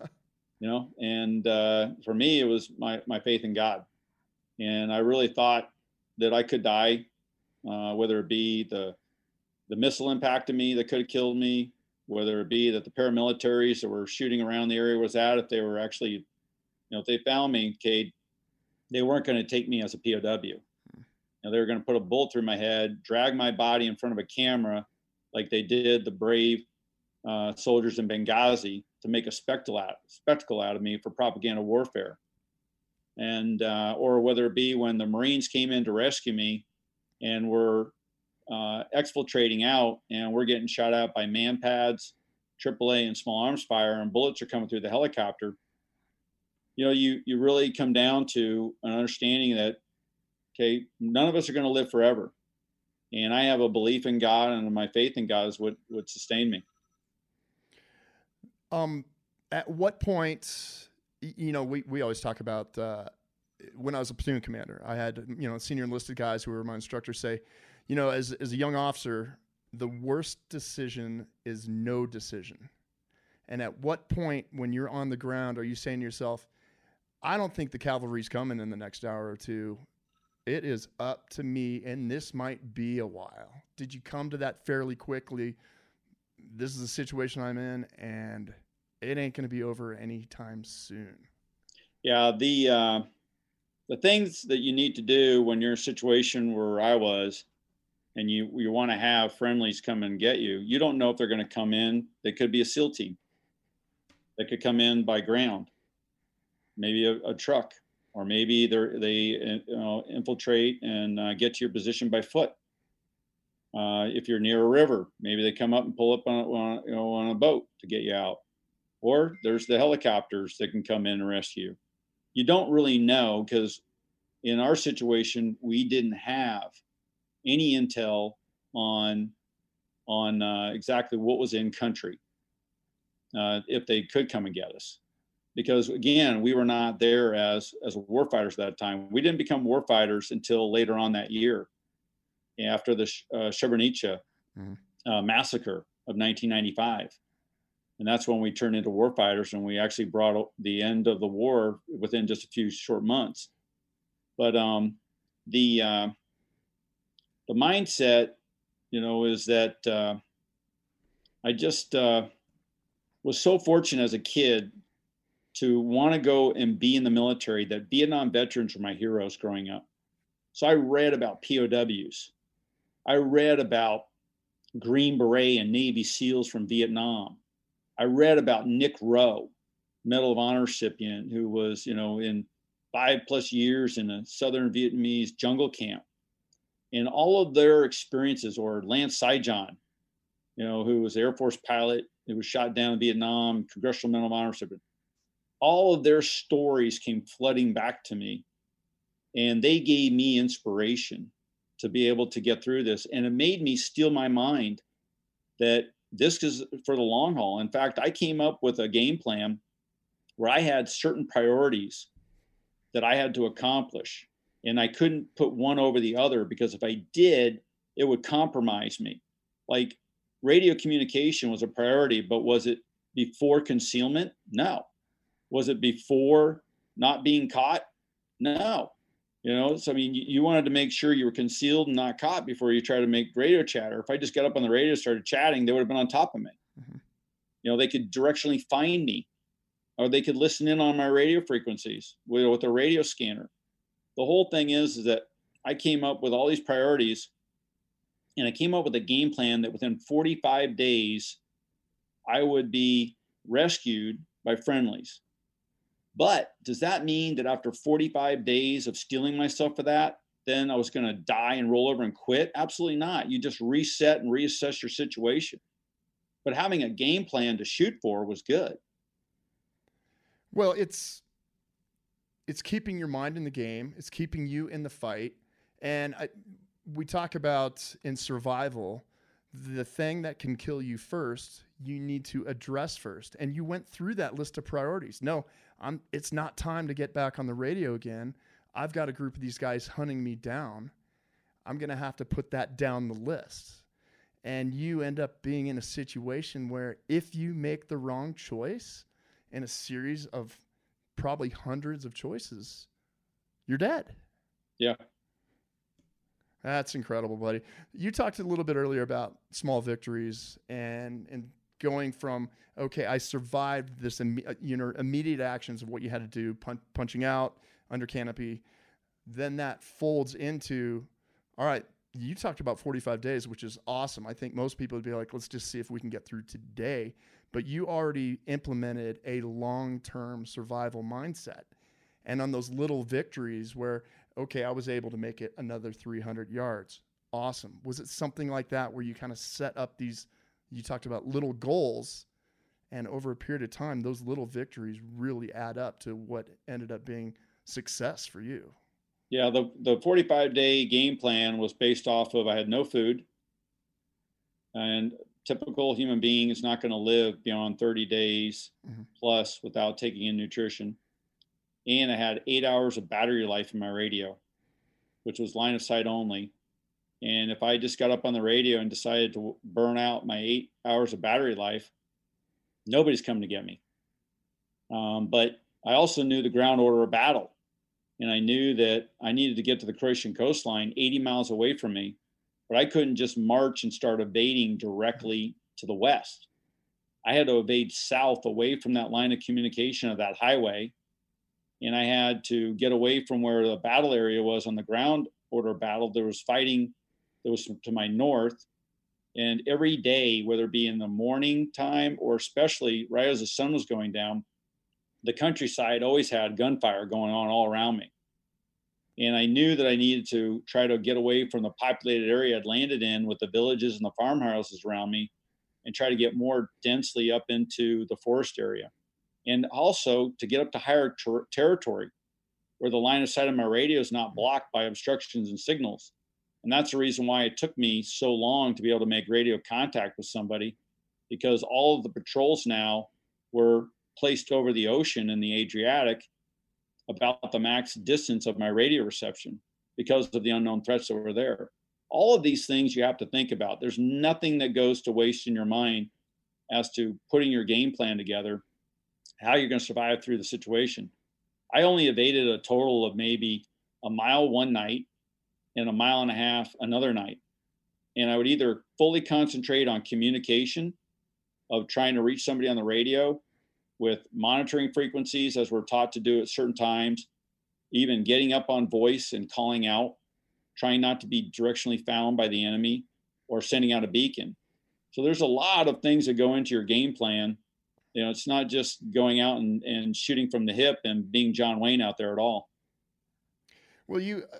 and for me, it was my faith in God. And I really thought that I could die, whether it be the missile impacted me that could have killed me, whether it be that the paramilitaries that were shooting around the area was at, if they were actually, if they found me, Cade, they weren't going to take me as a POW. They were going to put a bullet through my head, drag my body in front of a camera like they did the brave soldiers in Benghazi to make a spectacle out of me for propaganda warfare. And or whether it be when the Marines came in to rescue me and were exfiltrating out and we're getting shot at by MANPADS, AAA, and small arms fire, and bullets are coming through the helicopter. You really come down to an understanding that, okay, none of us are going to live forever. And I have a belief in God, and my faith in God is what would sustain me. At what point, we always talk about when I was a platoon commander, I had, senior enlisted guys who were my instructors say, as a young officer, the worst decision is no decision. And at what point when you're on the ground are you saying to yourself, I don't think the cavalry's coming in the next hour or two. It is up to me, and this might be a while. Did you come to that fairly quickly? This is the situation I'm in, and it ain't going to be over anytime soon. Yeah, the things that you need to do when you're in a situation where I was, and you want to have friendlies come and get you. You don't know if they're going to come in. They could be a SEAL team. They could come in by ground, maybe a truck, or maybe they infiltrate and get to your position by foot. If you're near a river, maybe they come up and pull up on a boat to get you out. Or there's the helicopters that can come in and rescue. You don't really know, because in our situation, we didn't have any intel on exactly what was in country, if they could come and get us. Because again, we were not there as warfighters at that time. We didn't become warfighters until later on that year, after the Srebrenica massacre of 1995. And that's when we turned into warfighters, and we actually brought the end of the war within just a few short months. But the mindset, is that I just was so fortunate as a kid to want to go and be in the military, that Vietnam veterans were my heroes growing up. So I read about POWs. I read about Green Beret and Navy SEALs from Vietnam. I read about Nick Rowe, Medal of Honor recipient, who was, in 5+ years in a Southern Vietnamese jungle camp. And all of their experiences, or Lance Saigon, who was Air Force pilot, who was shot down in Vietnam, Congressional Medal of Honor recipient. All of their stories came flooding back to me, and they gave me inspiration to be able to get through this. And it made me steel my mind that this is for the long haul. In fact, I came up with a game plan where I had certain priorities that I had to accomplish, and I couldn't put one over the other, because if I did, it would compromise me. Like, radio communication was a priority, but was it before concealment? No. Was it before not being caught? No. So I mean, you wanted to make sure you were concealed and not caught before you try to make radio chatter. If I just got up on the radio and started chatting, they would have been on top of me. Mm-hmm. They could directionally find me, or they could listen in on my radio frequencies with a radio scanner. The whole thing is that I came up with all these priorities, and I came up with a game plan that within 45 days, I would be rescued by friendlies. But does that mean that after 45 days of steeling myself for that, then I was going to die and roll over and quit? Absolutely not. You just reset and reassess your situation. But having a game plan to shoot for was good. Well, it's keeping your mind in the game. It's keeping you in the fight. And we talk about in survival, the thing that can kill you first, you need to address first. And you went through that list of priorities. No, it's not time to get back on the radio again. I've got a group of these guys hunting me down. I'm going to have to put that down the list. And you end up being in a situation where if you make the wrong choice in a series of probably hundreds of choices, you're dead. Yeah. That's incredible, buddy. You talked a little bit earlier about small victories and going from, okay, I survived this, immediate actions of what you had to do, punching out under canopy. Then that folds into, all right, you talked about 45 days, which is awesome. I think most people would be like, let's just see if we can get through today. But you already implemented a long-term survival mindset. And on those little victories where, okay, I was able to make it another 300 yards. Awesome. Was it something like that where you kind of set up these, you talked about little goals, and over a period of time, those little victories really add up to what ended up being success for you? Yeah, the 45-day game plan was based off of, I had no food, and typical human being is not going to live beyond 30 days plus without taking in nutrition. And I had 8 hours of battery life in my radio, which was line of sight only. And if I just got up on the radio and decided to burn out my 8 hours of battery life, nobody's coming to get me. But I also knew the ground order of battle. And I knew that I needed to get to the Croatian coastline 80 miles away from me, but I couldn't just march and start evading directly to the west. I had to evade south away from that line of communication of that highway. And I had to get away from where the battle area was on the ground order battle. There was fighting that was to my north. And every day, whether it be in the morning time or especially right as the sun was going down, the countryside always had gunfire going on all around me. And I knew that I needed to try to get away from the populated area I'd landed in with the villages and the farmhouses around me and try to get more densely up into the forest area. And also to get up to higher territory where the line of sight of my radio is not blocked by obstructions and signals. And that's the reason why it took me so long to be able to make radio contact with somebody, because all of the patrols now were placed over the ocean in the Adriatic about the max distance of my radio reception because of the unknown threats that were there. All of these things you have to think about. There's nothing that goes to waste in your mind as to putting your game plan together, how you're going to survive through the situation. I only evaded a total of maybe a mile one night and a mile and a half another night. And I would either fully concentrate on communication of trying to reach somebody on the radio with monitoring frequencies as we're taught to do at certain times, even getting up on voice and calling out, trying not to be directionally found by the enemy, or sending out a beacon. So there's a lot of things that go into your game plan. You know, it's not just going out and shooting from the hip and being John Wayne out there at all. Well,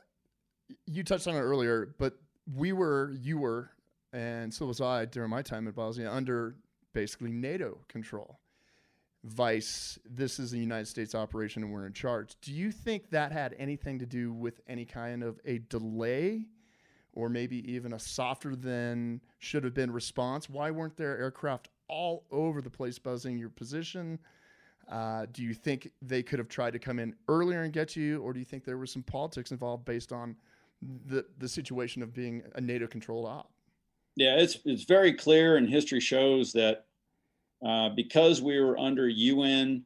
you touched on it earlier, but you were, and so was I during my time in Bosnia, under basically NATO control. Vice, this is a United States operation and we're in charge. Do you think that had anything to do with any kind of a delay or maybe even a softer than should have been response? Why weren't there aircraft all over the place buzzing your position? Do you think they could have tried to come in earlier and get you, or do you think there was some politics involved based on the situation of being a NATO-controlled op? Yeah, it's very clear, and history shows that because we were under UN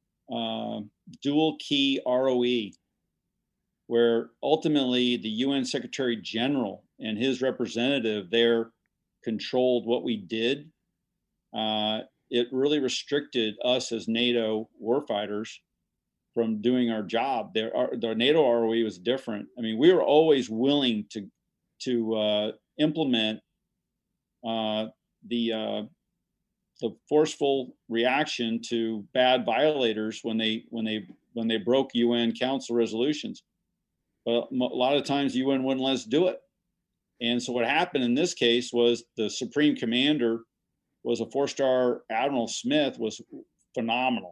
dual key ROE, where ultimately the UN Secretary General and his representative there controlled what we did, it really restricted us as NATO warfighters from doing our job. The NATO ROE was different. I mean, we were always willing to implement the forceful reaction to bad violators when they broke UN Council resolutions. But a lot of times the UN wouldn't let us do it. And so what happened in this case was the Supreme Commander was a 4-star Admiral Smith, was phenomenal.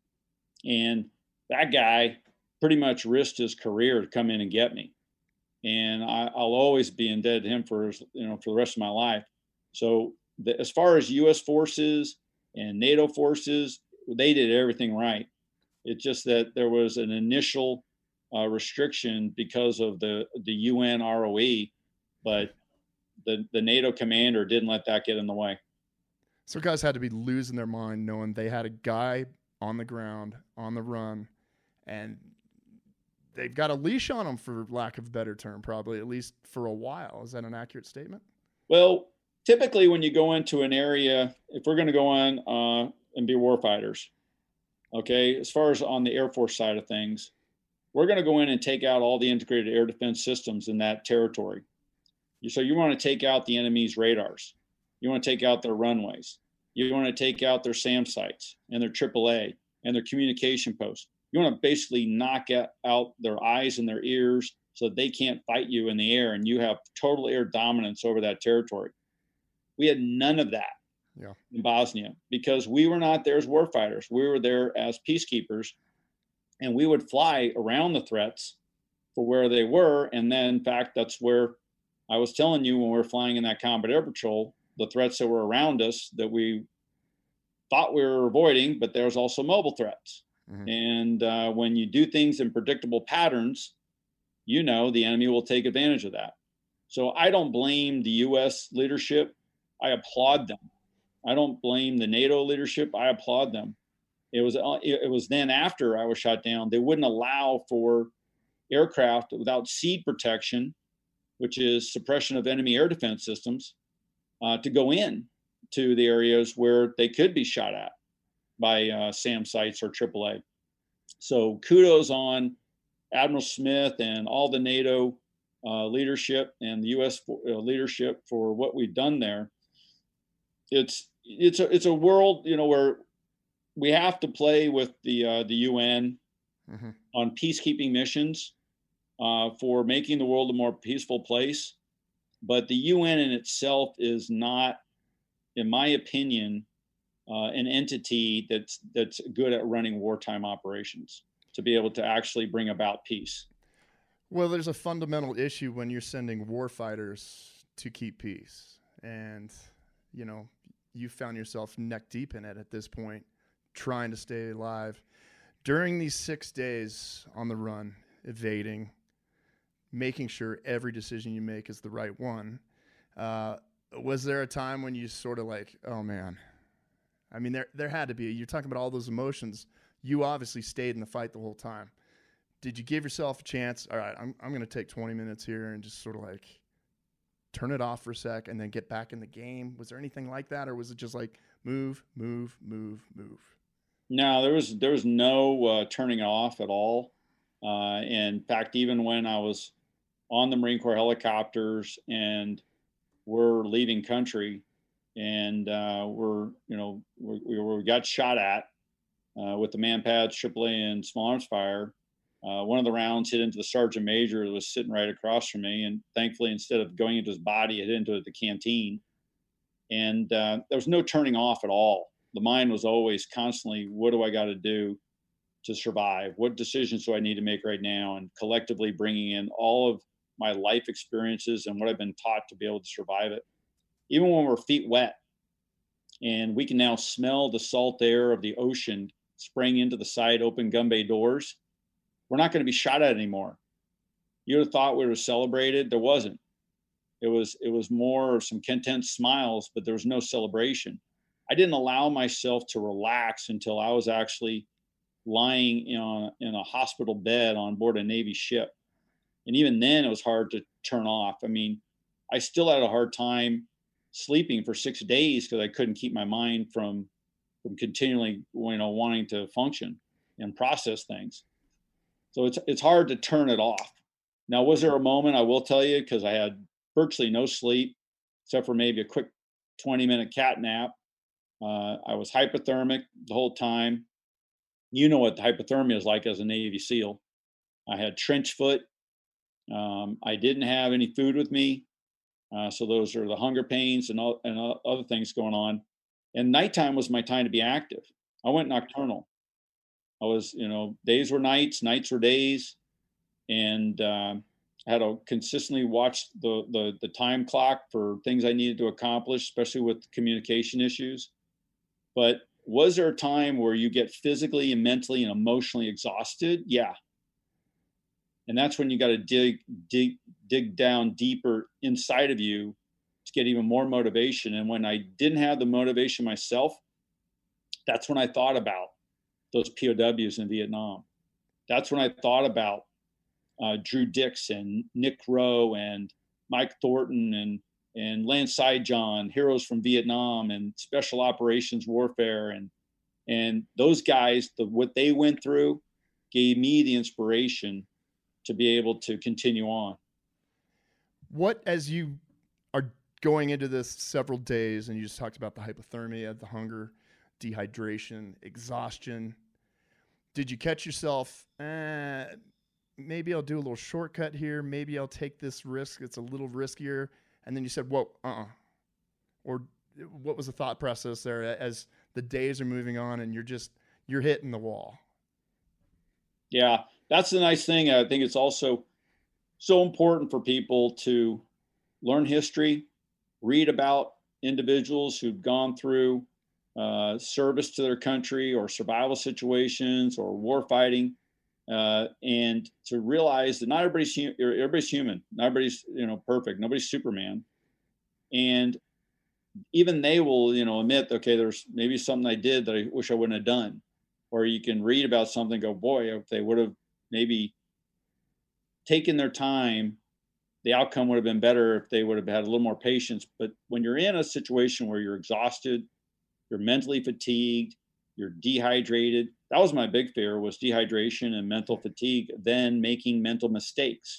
And that guy pretty much risked his career to come in and get me. And I'll always be indebted to him for the rest of my life. So as far as U.S. forces and NATO forces, they did everything right. It's just that there was an initial restriction because of the UN ROE, but the NATO commander didn't let that get in the way. So guys had to be losing their mind knowing they had a guy on the ground, on the run, and they've got a leash on them, for lack of a better term, probably, at least for a while. Is that an accurate statement? Well, typically when you go into an area, if we're going to go on and be warfighters, okay, as far as on the Air Force side of things, we're going to go in and take out all the integrated air defense systems in that territory. So you want to take out the enemy's radars. You want to take out their runways. You want to take out their SAM sites and their AAA and their communication posts. You want to basically knock out their eyes and their ears so that they can't fight you in the air, and you have total air dominance over that territory. We had none of that in Bosnia because we were not there as warfighters. We were there as peacekeepers, and we would fly around the threats for where they were. And then, in fact, that's where I was telling you when we were flying in that combat air patrol, the threats that were around us that we thought we were avoiding, but there was also mobile threats. Mm-hmm. And when you do things in predictable patterns, the enemy will take advantage of that. So I don't blame the U.S. leadership. I applaud them. I don't blame the NATO leadership. I applaud them. It was then after I was shot down, they wouldn't allow for aircraft without SEAD protection, which is suppression of enemy air defense systems, to go in to the areas where they could be shot at by SAM sites or AAA. So kudos on Admiral Smith and all the NATO leadership and the U.S. Leadership for what we've done there. It's a world, you know, where we have to play with the UN on peacekeeping missions for making the world a more peaceful place. But the UN in itself is not, in my opinion, an entity that's good at running wartime operations to be able to actually bring about peace. Well, there's a fundamental issue when you're sending warfighters to keep peace. And, you know, you found yourself neck deep in it at this point, trying to stay alive. During these 6 days on the run, evading, making sure every decision you make is the right one, was there a time when you sort of like, oh, man, I mean, there had to be. You're talking about all those emotions. You obviously stayed in the fight the whole time. Did you give yourself a chance? All right, I'm going to take 20 minutes here and just sort of like turn it off for a sec and then get back in the game? Was there anything like that, or was it just like move, move, move, move? No, there was no turning off at all. In fact, even when I was on the Marine Corps helicopters and we're leaving country, and we got shot at with the Manpads, AAA, and small arms fire. One of the rounds hit into the sergeant major that was sitting right across from me, and thankfully, instead of going into his body, it hit into the canteen. And there was no turning off at all. The mind was always constantly, what do I got to do to survive? What decisions do I need to make right now? And collectively bringing in all of my life experiences and what I've been taught to be able to survive it. Even when we're feet wet and we can now smell the salt air of the ocean spraying into the side open gun bay doors, we're not going to be shot at anymore. You would have thought we were celebrated. There wasn't. It was more of some content smiles, but there was no celebration. I didn't allow myself to relax until I was actually lying in a hospital bed on board a Navy ship. And even then it was hard to turn off. I mean, I still had a hard time sleeping for 6 days because I couldn't keep my mind from continually, wanting to function and process things. So it's hard to turn it off. Now, was there a moment, I will tell you, because I had virtually no sleep, except for maybe a quick 20-minute cat nap. I was hypothermic the whole time. You know what hypothermia is like as a Navy SEAL. I had trench foot. I didn't have any food with me. So those are the hunger pains and other things going on. And nighttime was my time to be active. I went nocturnal. I was, days were nights, nights were days, and I had to consistently watch the time clock for things I needed to accomplish, especially with communication issues. But was there a time where you get physically and mentally and emotionally exhausted? Yeah. And that's when you got to dig down deeper inside of you to get even more motivation. And when I didn't have the motivation myself, that's when I thought about those POWs in Vietnam. That's when I thought about Drew Dixon, Nick Rowe, and Mike Thornton, and Lance Saijon, heroes from Vietnam and special operations warfare. And those guys, what they went through gave me the inspiration to be able to continue on. What, as you are going into this several days, and you just talked about the hypothermia, the hunger, dehydration, exhaustion, did you catch yourself, maybe I'll do a little shortcut here, maybe I'll take this risk, it's a little riskier, and then you said, whoa, Or what was the thought process there as the days are moving on and you're hitting the wall? Yeah, that's the nice thing. I think it's also so important for people to learn history, read about individuals who've gone through service to their country or survival situations or war fighting, and to realize that not everybody's human. Not everybody's perfect. Nobody's Superman, and even they will admit, okay, there's maybe something I did that I wish I wouldn't have done. Or you can read about something, go, boy, if they would have maybe taken their time, the outcome would have been better if they would have had a little more patience. But when you're in a situation where you're exhausted, you're mentally fatigued, you're dehydrated. That was my big fear, was dehydration and mental fatigue, then making mental mistakes.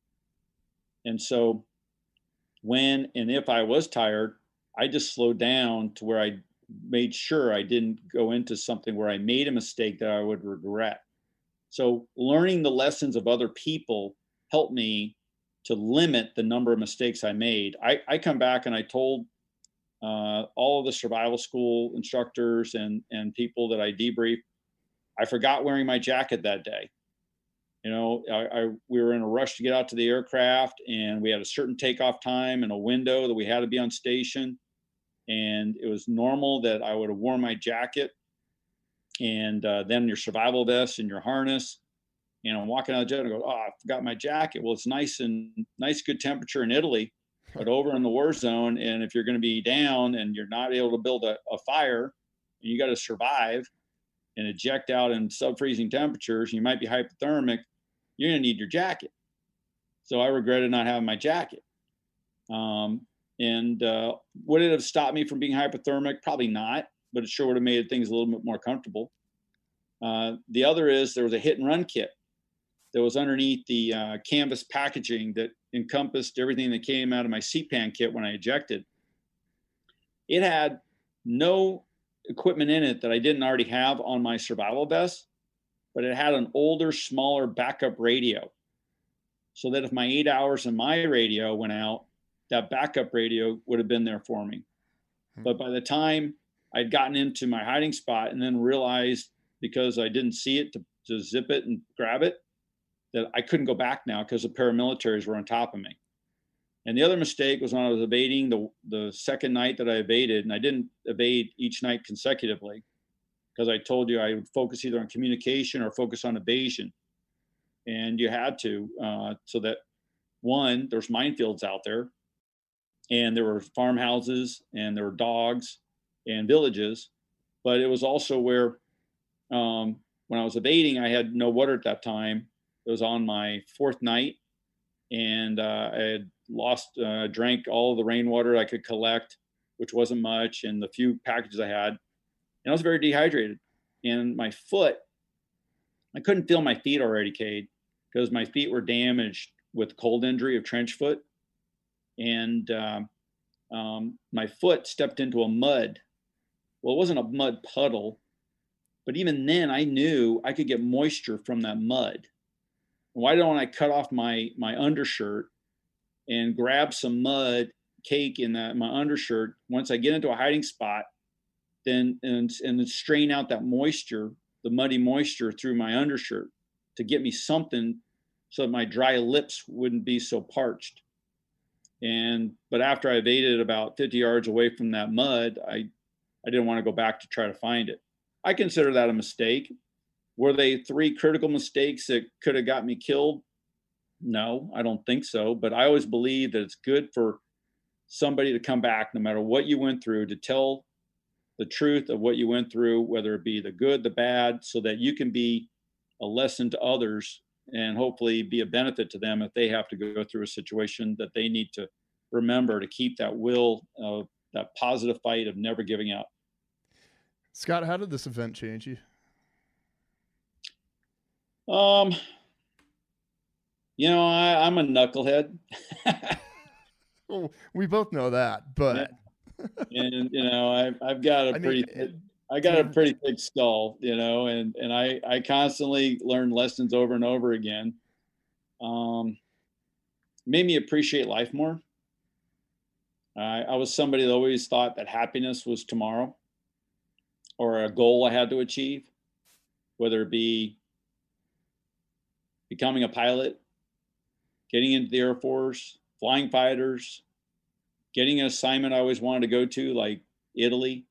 And so when and if I was tired, I just slowed down to where I made sure I didn't go into something where I made a mistake that I would regret. So learning the lessons of other people helped me to limit the number of mistakes I made. I come back and I told all of the survival school instructors and people that I debrief, I forgot wearing my jacket that day. You know, we were in a rush to get out to the aircraft, and we had a certain takeoff time and a window that we had to be on station. And it was normal that I would have worn my jacket and then your survival vest and your harness. And I'm walking out of the jet and I go, oh, I forgot my jacket. Well, it's nice, good temperature in Italy, but over in the war zone. And if you're going to be down and you're not able to build a fire, and you got to survive and eject out in sub-freezing temperatures, you might be hypothermic, you're going to need your jacket. So I regretted not having my jacket. Would it have stopped me from being hypothermic? Probably not, but it sure would have made things a little bit more comfortable. The other is there was a hit and run kit that was underneath the canvas packaging that encompassed everything that came out of my CPAN kit when I ejected. It had no equipment in it that I didn't already have on my survival vest, but it had an older, smaller backup radio. So that if my 8 hours in my radio went out, that backup radio would have been there for me. But by the time I'd gotten into my hiding spot and then realized, because I didn't see it to zip it and grab it, that I couldn't go back now because the paramilitaries were on top of me. And the other mistake was when I was evading the second night that I evaded, and I didn't evade each night consecutively because I told you I would focus either on communication or focus on evasion. And you had to, so that one, there's minefields out there, and there were farmhouses and there were dogs and villages, but it was also where when I was evading, I had no water at that time. It was on my fourth night, and I had drank all the rainwater I could collect, which wasn't much, and the few packages I had, and I was very dehydrated. And my foot, I couldn't feel my feet already, Cade, because my feet were damaged with cold injury of trench foot. And my foot stepped into a mud. Well, it wasn't a mud puddle, but even then I knew I could get moisture from that mud. Why don't I cut off my undershirt and grab some mud cake in my undershirt once I get into a hiding spot, then and then strain out that moisture, the muddy moisture through my undershirt to get me something so that my dry lips wouldn't be so parched. But after I evaded about 50 yards away from that mud, I didn't want to go back to try to find it. I consider that a mistake. Were they 3 critical mistakes that could have got me killed? No, I don't think so. But I always believe that it's good for somebody to come back, no matter what you went through, to tell the truth of what you went through, whether it be the good, the bad, so that you can be a lesson to others and hopefully be a benefit to them if they have to go through a situation that they need to remember to keep that will of that positive fight of never giving up. Scott, how did this event change you? I'm a knucklehead. Well, we both know that, but and I've got a pretty thick skull, and I constantly learn lessons over and over again. Made me appreciate life more. I was somebody that always thought that happiness was tomorrow or a goal I had to achieve, whether it be becoming a pilot, getting into the Air Force, flying fighters, getting an assignment I always wanted to go to, like Italy,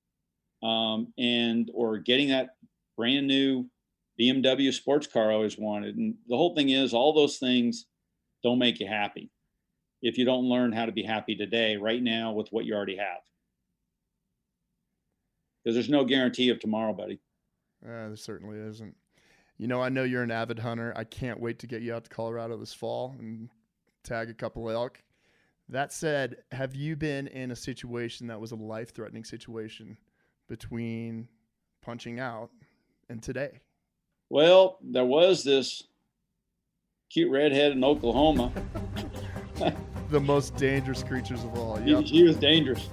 or getting that brand new BMW sports car I always wanted. And the whole thing is, all those things don't make you happy if you don't learn how to be happy today, right now, with what you already have. Because there's no guarantee of tomorrow, buddy. There certainly isn't. I know you're an avid hunter. I can't wait to get you out to Colorado this fall and tag a couple elk. That said, have you been in a situation that was a life-threatening situation between punching out and today? Well, there was this cute redhead in Oklahoma. The most dangerous creatures of all. Yep. She was dangerous.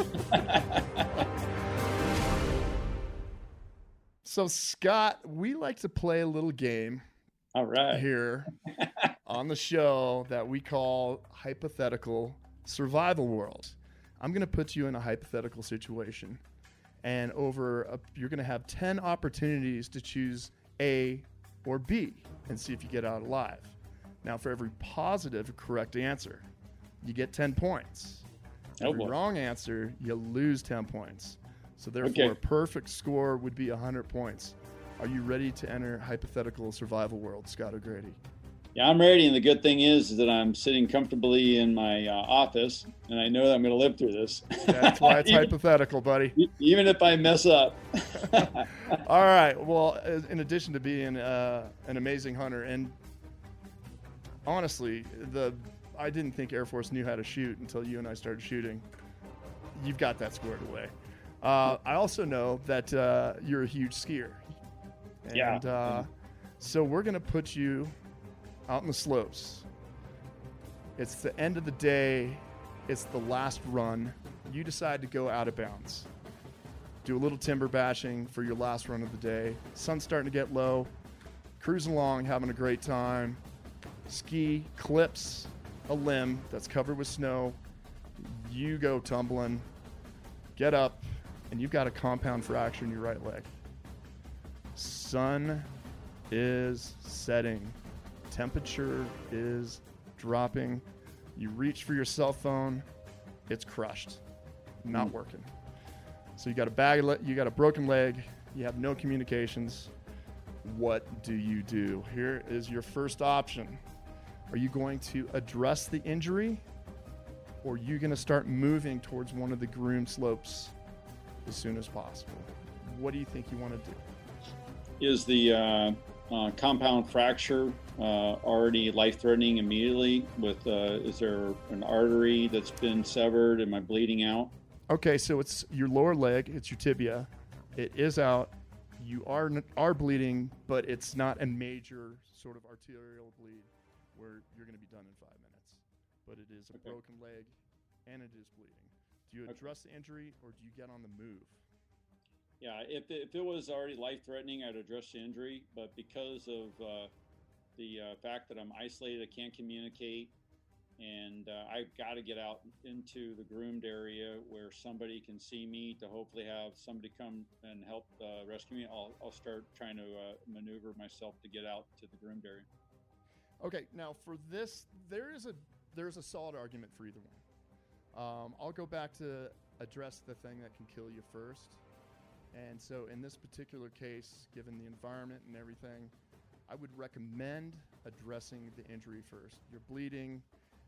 So, Scott, we like to play a little game all right. here on the show that we call Hypothetical Survival World. I'm going to put you in a hypothetical situation, and you're going to have 10 opportunities to choose A or B and see if you get out alive. Now, for every positive correct answer, you get 10 points. Every wrong answer, you lose 10 points. So therefore, a perfect score would be 100 points. Are you ready to enter Hypothetical Survival World, Scott O'Grady? Yeah, I'm ready. And the good thing is that I'm sitting comfortably in my office, and I know that I'm going to live through this. That's why it's hypothetical, buddy. Even if I mess up. All right. Well, in addition to being an amazing hunter, and honestly, I didn't think Air Force knew how to shoot until you and I started shooting. You've got that squared away. I also know that you're a huge skier. And so we're going to put you out in the slopes. It's the end of the day. It's the last run. You decide to go out of bounds. Do a little timber bashing for your last run of the day. Sun's starting to get low. Cruising along, having a great time. Ski clips a limb that's covered with snow. You go tumbling. Get up. And you've got a compound fracture in your right leg. Sun is setting. Temperature is dropping. You reach for your cell phone. It's crushed. Not working. So you got a broken leg. You have no communications. What do you do? Here is your first option. Are you going to address the injury, or are you going to start moving towards one of the groomed slopes as soon as possible? What do you think you want to do? Is the compound fracture already life-threatening immediately? Is there an artery that's been severed? Am I bleeding out? Okay, so it's your lower leg. It's your tibia. It is out. You are bleeding, but it's not a major sort of arterial bleed where you're going to be done in 5 minutes. But it is a broken leg, and it is bleeding. Do you address the injury, or do you get on the move? Yeah, if it was already life-threatening, I'd address the injury. But because of the fact that I'm isolated, I can't communicate, and I've got to get out into the groomed area where somebody can see me to hopefully have somebody come and help rescue me, I'll start trying to maneuver myself to get out to the groomed area. Okay, now for this, there's a solid argument for either one. I'll go back to address the thing that can kill you first. And so in this particular case, given the environment and everything, I would recommend addressing the injury first. You're bleeding.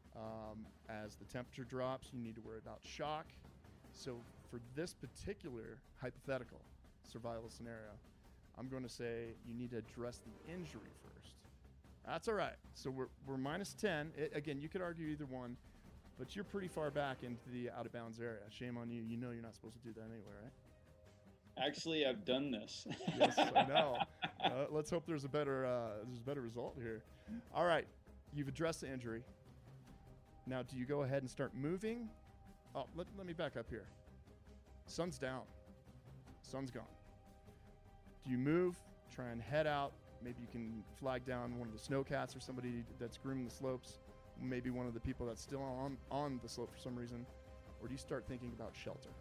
As the temperature drops, you need to worry about shock. So for this particular hypothetical survival scenario, I'm going to say you need to address the injury first. That's all right. So we're minus 10. Again, you could argue either one. But you're pretty far back into the out-of-bounds area. Shame on you. You know you're not supposed to do that anyway, right? Actually, I've done this. Yes, I know. Let's hope there's a better result here. All right. You've addressed the injury. Now, do you go ahead and start moving? Oh, let me back up here. Sun's down. Sun's gone. Do you move? Try and head out. Maybe you can flag down one of the snowcats or somebody that's grooming the slopes. Maybe one of the people that's still on the slope for some reason, or do you start thinking about shelter?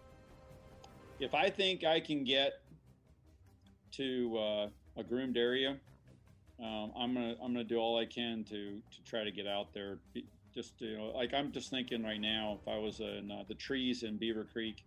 If I think I can get to a groomed area, I'm gonna do all I can to try to get out there. Like I'm just thinking right now, if I was in the trees in Beaver Creek,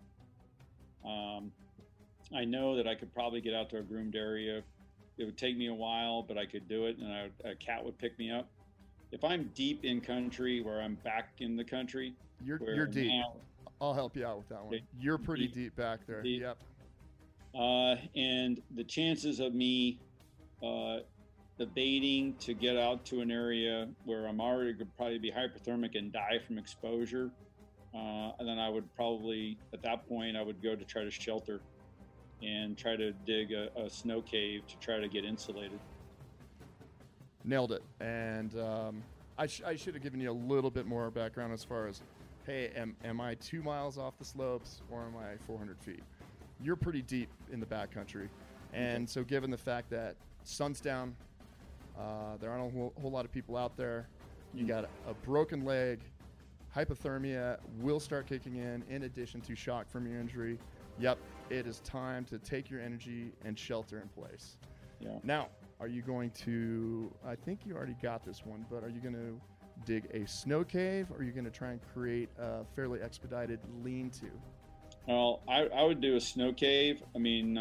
I know that I could probably get out to a groomed area. It would take me a while, but I could do it, and a cat would pick me up. If I'm deep in country, where I'm back in the country, you're deep. I'll help you out with that one. You're pretty deep back there. Deep. Yep. And the chances of me debating to get out to an area where I'm already could probably be hypothermic and die from exposure. And then I would probably, at that point, I would go to try to shelter and try to dig a snow cave to try to get insulated. Nailed it. And I should have given you a little bit more background as far as, hey, am I 2 miles off the slopes or am I 400 feet? You're pretty deep in the backcountry. And so given the fact that sun's down, there aren't a whole lot of people out there, you got a broken leg, hypothermia will start kicking in addition to shock from your injury. Yep, it is time to take your energy and shelter in place. Yeah. Now, are you going to, I think you already got this one, but are you going to dig a snow cave or are you going to try and create a fairly expedited lean-to? Well, I would do a snow cave. I mean,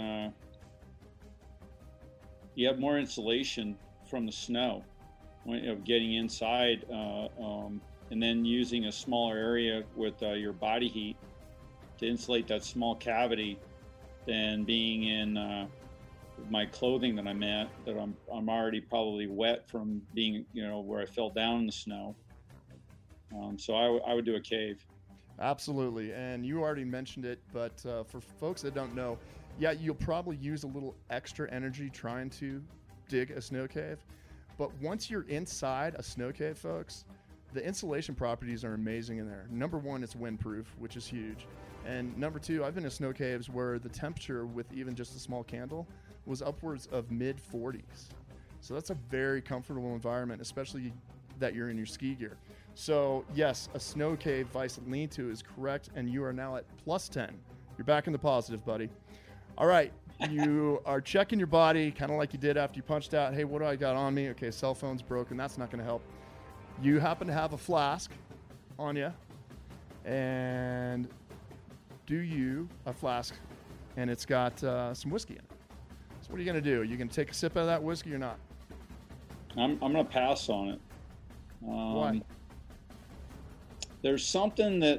you have more insulation from the snow of getting inside, and then using a smaller area with your body heat to insulate that small cavity than being in my clothing that I'm at, that I'm already probably wet from being, where I fell down in the snow. So I would do a cave. Absolutely. And you already mentioned it, but for folks that don't know, yeah, you'll probably use a little extra energy trying to dig a snow cave. But once you're inside a snow cave, folks, the insulation properties are amazing in there. Number one, it's windproof, which is huge. And number two, I've been in snow caves where the temperature with even just a small candle was upwards of mid 40s. So that's a very comfortable environment, especially that you're in your ski gear. So yes, a snow cave vice lean-to is correct, and you are now at +10. You're back in the positive, buddy. All right, you are checking your body, kind of like you did after you punched out. Hey, what do I got on me? Okay, cell phone's broken. That's not going to help. You happen to have a flask on you, and a flask, and it's got some whiskey in it. So what are you going to do? Are you going to take a sip out of that whiskey or not? I'm going to pass on it. Why? There's something that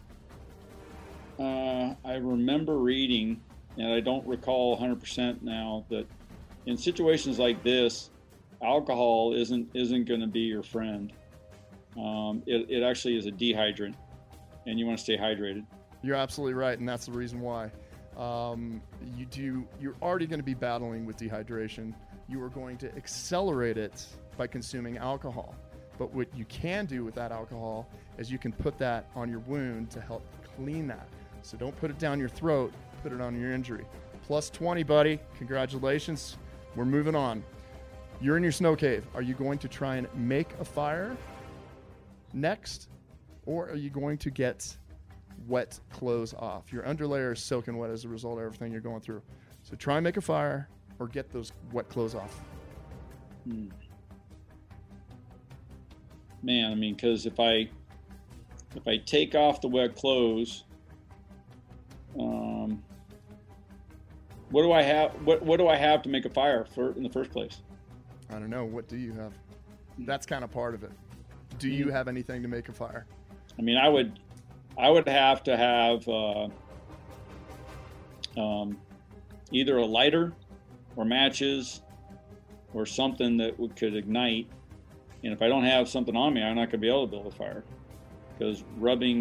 I remember reading, and I don't recall 100% now, that in situations like this, alcohol isn't going to be your friend. It actually is a dehydrant, and you want to stay hydrated. You're absolutely right, and that's the reason why. You're already going to be battling with dehydration. You are going to accelerate it by consuming alcohol. But what you can do with that alcohol is you can put that on your wound to help clean that. So don't put it down your throat, put it on your injury. +20, buddy. Congratulations. We're moving on. You're in your snow cave. Are you going to try and make a fire next, or are you going to get wet clothes off? Your underlayer is soaking wet as a result of everything you're going through. So try and make a fire or get those wet clothes off. Man, I mean, because if I take off the wet clothes, what do I have? What do I have to make a fire in the first place? I don't know. What do you have? That's kind of part of it. Do you have anything to make a fire? I mean, I would have to have either a lighter or matches or something that could ignite. And if I don't have something on me, I'm not going to be able to build a fire, because rubbing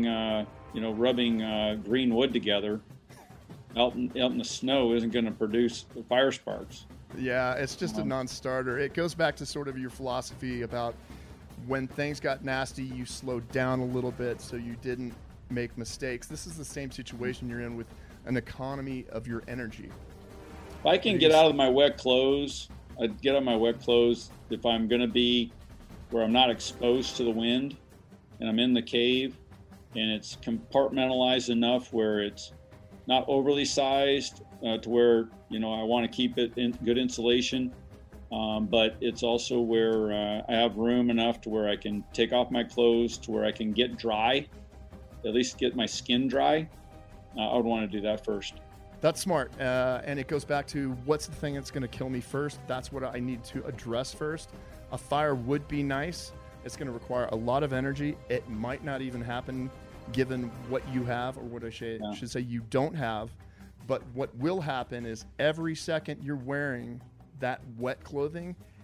green wood together out in the snow isn't going to produce fire sparks. Yeah, it's just a non-starter. It goes back to sort of your philosophy about when things got nasty, you slowed down a little bit so you didn't make mistakes. This is the same situation you're in with an economy of your energy. If I can get out of my wet clothes, I'd get out of my wet clothes if I'm going to be where I'm not exposed to the wind and I'm in the cave and it's compartmentalized enough where it's not overly sized to where, I want to keep it in good insulation. But it's also where I have room enough to where I can take off my clothes, to where I can get dry, at least get my skin dry. I would want to do that first. That's smart. And it goes back to what's the thing that's going to kill me first? That's what I need to address first. A fire would be nice. It's going to require a lot of energy. It might not even happen given what you have, or what I should say you don't have. But what will happen is every second you're wearing that wet clothing,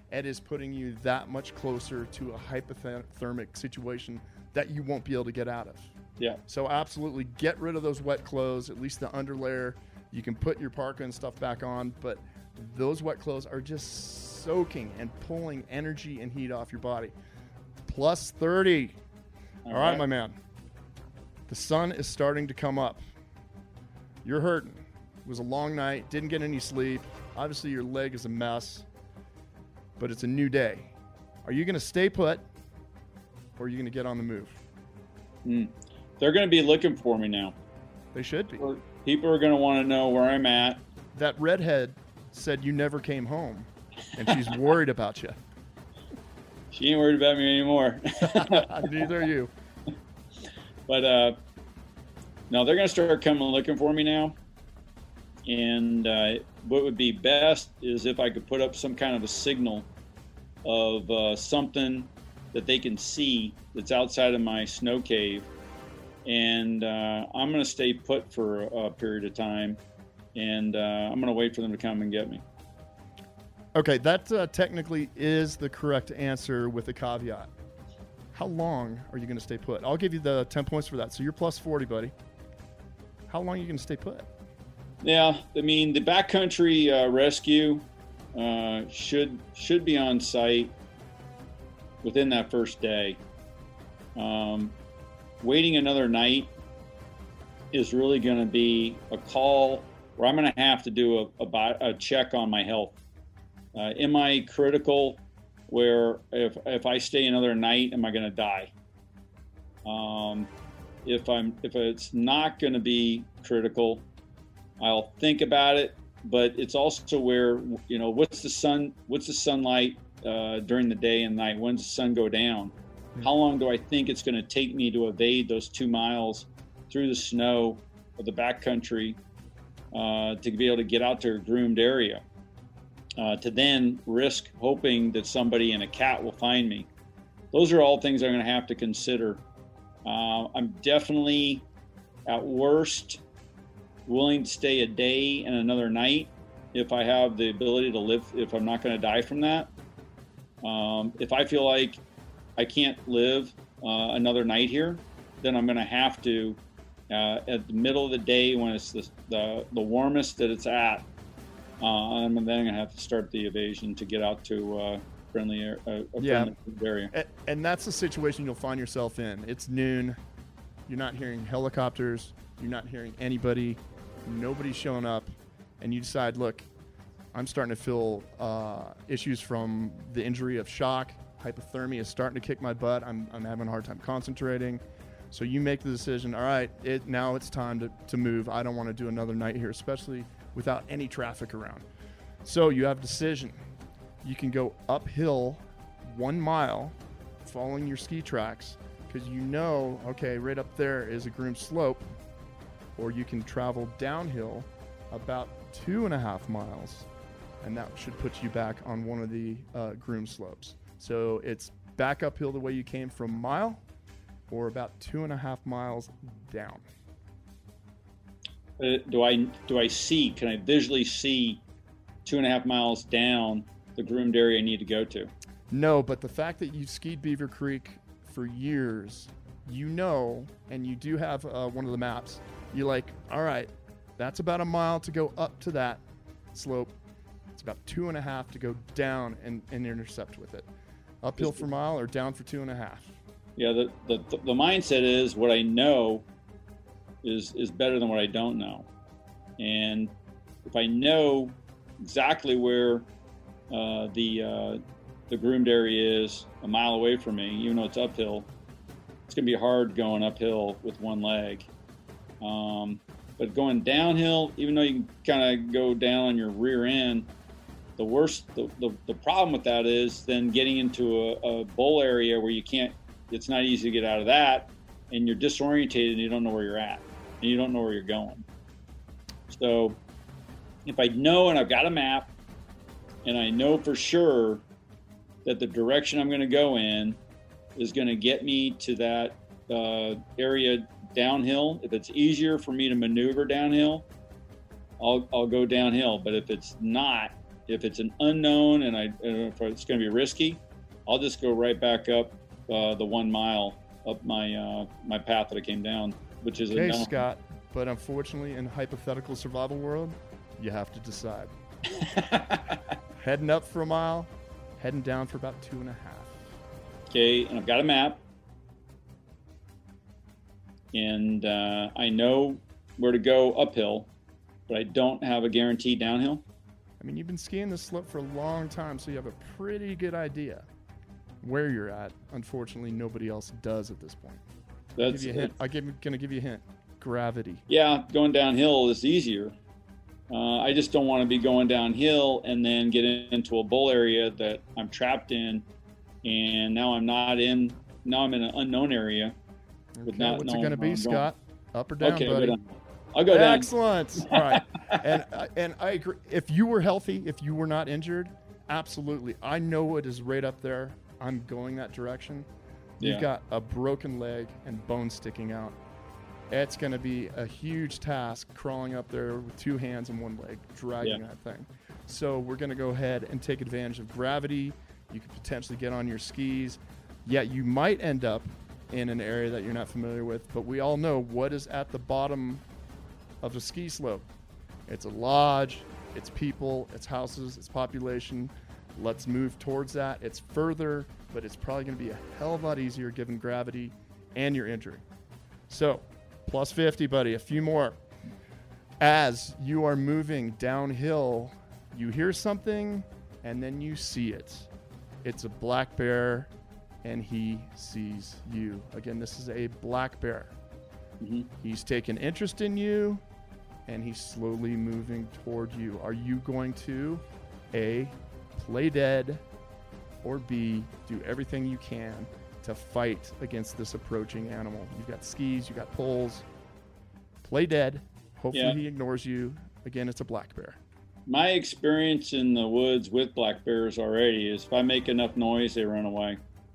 it is putting you that much closer to a hypothermic situation that you won't be able to get out of. Yeah. So absolutely get rid of those wet clothes, at least the underlayer. You can put your parka and stuff back on, but those wet clothes are just soaking and pulling energy and heat off your body. Plus 30. All right, my man. The sun is starting to come up. You're hurting. It was a long night. Didn't get any sleep. Obviously, your leg is a mess, but it's a new day. Are you going to stay put, or are you going to get on the move? They're going to be looking for me now. They should be. People are going to want to know where I'm at. That redhead said you never came home, and she's worried about you. She ain't worried about me anymore. Neither are you. But no, they're going to start coming looking for me now. And what would be best is if I could put up some kind of a signal of something that they can see that's outside of my snow cave. And I'm going to stay put for a period of time. And I'm going to wait for them to come and get me. Okay, that technically is the correct answer with a caveat. How long are you going to stay put? I'll give you the 10 points for that. So you're plus 40, buddy. How long are you going to stay put? Yeah, I mean, the backcountry rescue should be on site within that first day. Waiting another night is really going to be a call where I'm going to have to do a check on my health. Am I critical? Where if I stay another night, am I going to die? If it's not going to be critical, I'll think about it. But it's also where, what's the sunlight during the day and night? When does the sun go down? How long do I think it's going to take me to evade those 2 miles through the snow of the backcountry to be able to get out to a groomed area? To then risk hoping that somebody in a cat will find me. Those are all things I'm going to have to consider. I'm definitely, at worst, willing to stay a day and another night if I have the ability to live, if I'm not going to die from that. If I feel like I can't live another night here, then I'm going to have to, at the middle of the day when it's the warmest that it's at, I'm then going to have to start the evasion to get out to friendly area. And that's the situation you'll find yourself in. It's noon. You're not hearing helicopters. You're not hearing anybody. Nobody's showing up. And you decide, look, I'm starting to feel issues from the injury of shock. Hypothermia is starting to kick my butt. I'm having a hard time concentrating. So you make the decision, all right, now it's time to move. I don't want to do another night here, especially without any traffic around. So you have a decision. You can go uphill 1 mile following your ski tracks because okay, right up there is a groomed slope, or you can travel downhill about 2.5 miles, and that should put you back on one of the groomed slopes. So it's back uphill the way you came from mile, or about 2.5 miles down. Do I see? Can I visually see 2.5 miles down the groomed area I need to go to? No, but the fact that you've skied Beaver Creek for years, and you do have one of the maps. You're like, all right, that's about 1 mile to go up to that slope. It's about 2.5 to go down and intercept with it. Uphill for 1 mile or down for 2.5. Yeah, the mindset is what I know is better than what I don't know. And if I know exactly where the groomed area is 1 mile away from me, even though it's uphill, it's going to be hard going uphill with one leg. But going downhill, even though you can kind of go down on your rear end, the problem with that is then getting into a bowl area where it's not easy to get out of that, and you're disorientated and you don't know where you're at, and you don't know where you're going. So if I know and I've got a map, and I know for sure that the direction I'm going to go in is going to get me to that area downhill. If it's easier for me to maneuver downhill, I'll go downhill. But if it's not, if it's an unknown and if it's going to be risky, I'll just go right back up the 1 mile up my path that I came down, which is okay, Scott. But unfortunately, in hypothetical survival world, you have to decide. Heading up for a mile, heading down for about 2.5. Okay, and I've got a map, and I know where to go uphill, but I don't have a guaranteed downhill. I mean, you've been skiing this slope for a long time, so you have a pretty good idea where you're at. Unfortunately, nobody else does at this point. That's I'm going to give you a hint. Gravity. Yeah, going downhill is easier. I just don't want to be going downhill and then get into a bowl area that I'm trapped in, and now I'm in an unknown area. Okay, what's it going to be, Scott? Up or down, okay, buddy? I'll go down. Excellent. All right. And I agree. If you were healthy, if you were not injured, absolutely. I know it is right up there. I'm going that direction. You've got a broken leg and bone sticking out. It's going to be a huge task crawling up there with 2 hands and 1 leg, dragging that thing. So we're going to go ahead and take advantage of gravity. You could potentially get on your skis. Yeah, you might end up in an area that you're not familiar with, but we all know what is at the bottom of a ski slope. It's a lodge, it's people, it's houses, it's population. Let's move towards that. It's further, but it's probably going to be a hell of a lot easier given gravity and your injury. So, plus 50, buddy, a few more. As you are moving downhill, you hear something and then you see it. It's a black bear and he sees you. Again, this is a black bear. Mm-hmm. He's taken interest in you and he's slowly moving toward you. Are you going to A, play dead, or B, do everything you can to fight against this approaching animal? You've got skis, you've got poles. Play dead. Hopefully he ignores you. Again, it's a black bear. My experience in the woods with black bears already is if I make enough noise, they run away.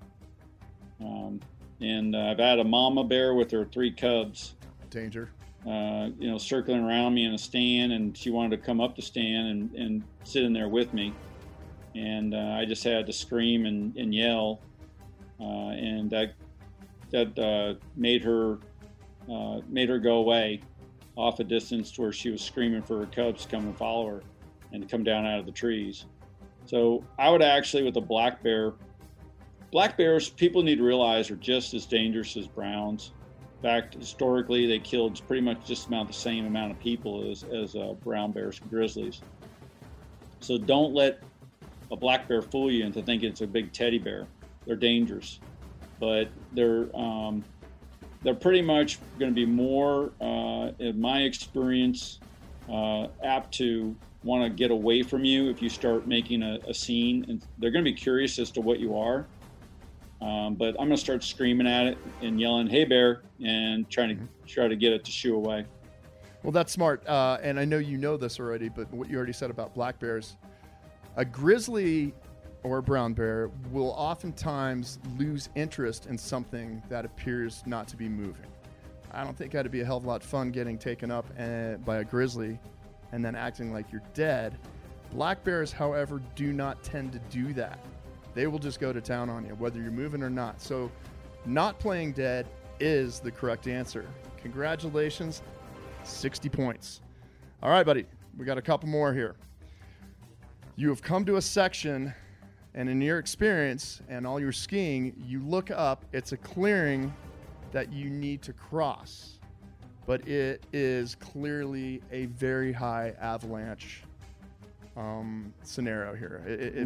And I've had a mama bear with her 3 cubs. Danger. Circling around me in a stand, and she wanted to come up the stand and sit in there with me. And I just had to scream and yell. And that made her go away off a distance to where she was screaming for her cubs to come and follow her and to come down out of the trees. So I would actually, with a black bears, people need to realize, are just as dangerous as browns. In fact, historically, they killed pretty much just about the same amount of people as brown bears and grizzlies. So don't let a black bear fool you into thinking it's a big teddy bear. They're dangerous, but they're pretty much going to be more, in my experience, apt to want to get away from you if you start making a scene, and they're going to be curious as to what you are. But I'm going to start screaming at it and yelling, "Hey, bear," and try to get it to shoo away. Well, that's smart. And I know you know this already, but what you already said about black bears, a grizzly or a brown bear will oftentimes lose interest in something that appears not to be moving. I don't think that'd be a hell of a lot of fun getting taken up by a grizzly and then acting like you're dead. Black bears, however, do not tend to do that. They will just go to town on you, whether you're moving or not. So not playing dead is the correct answer. Congratulations, 60 points. All right, buddy, we got a couple more here. You have come to a section, and in your experience and all your skiing, you look up, it's a clearing that you need to cross, but it is clearly a very high avalanche scenario here.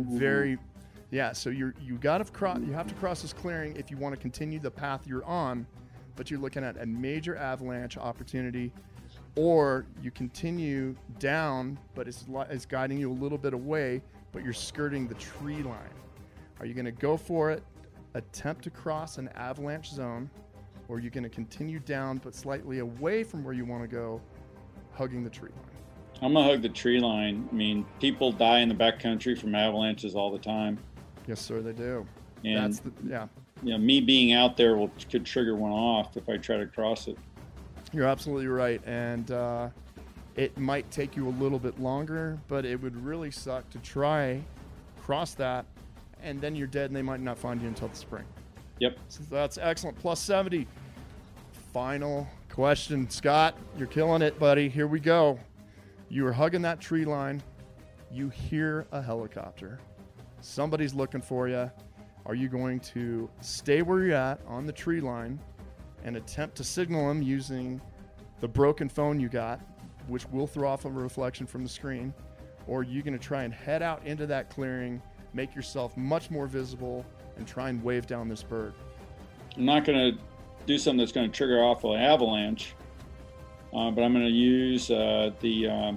So you have to cross this clearing if you want to continue the path you're on, but you're looking at a major avalanche opportunity, or you continue down, but it's guiding you a little bit away, but you're skirting the tree line. Are you going to go for it, attempt to cross an avalanche zone, or are you going to continue down but slightly away from where you want to go, hugging the tree line? I'm going to hug the tree line. I mean, people die in the backcountry from avalanches all the time. Yes, sir, they do. And me being out there could trigger one off if I try to cross it. You're absolutely right. And it might take you a little bit longer, but it would really suck to try cross that, and then you're dead and they might not find you until the spring. Yep. So that's excellent. Plus 70. Final question. Scott, you're killing it, buddy. Here we go. You are hugging that tree line. You hear a helicopter. Somebody's looking for you. Are you going to stay where you're at on the tree line and attempt to signal them using the broken phone you got, which will throw off a reflection from the screen? Or are you going to try and head out into that clearing, make yourself much more visible, and try and wave down this bird? I'm not going to do something that's going to trigger off an avalanche, but I'm going to use the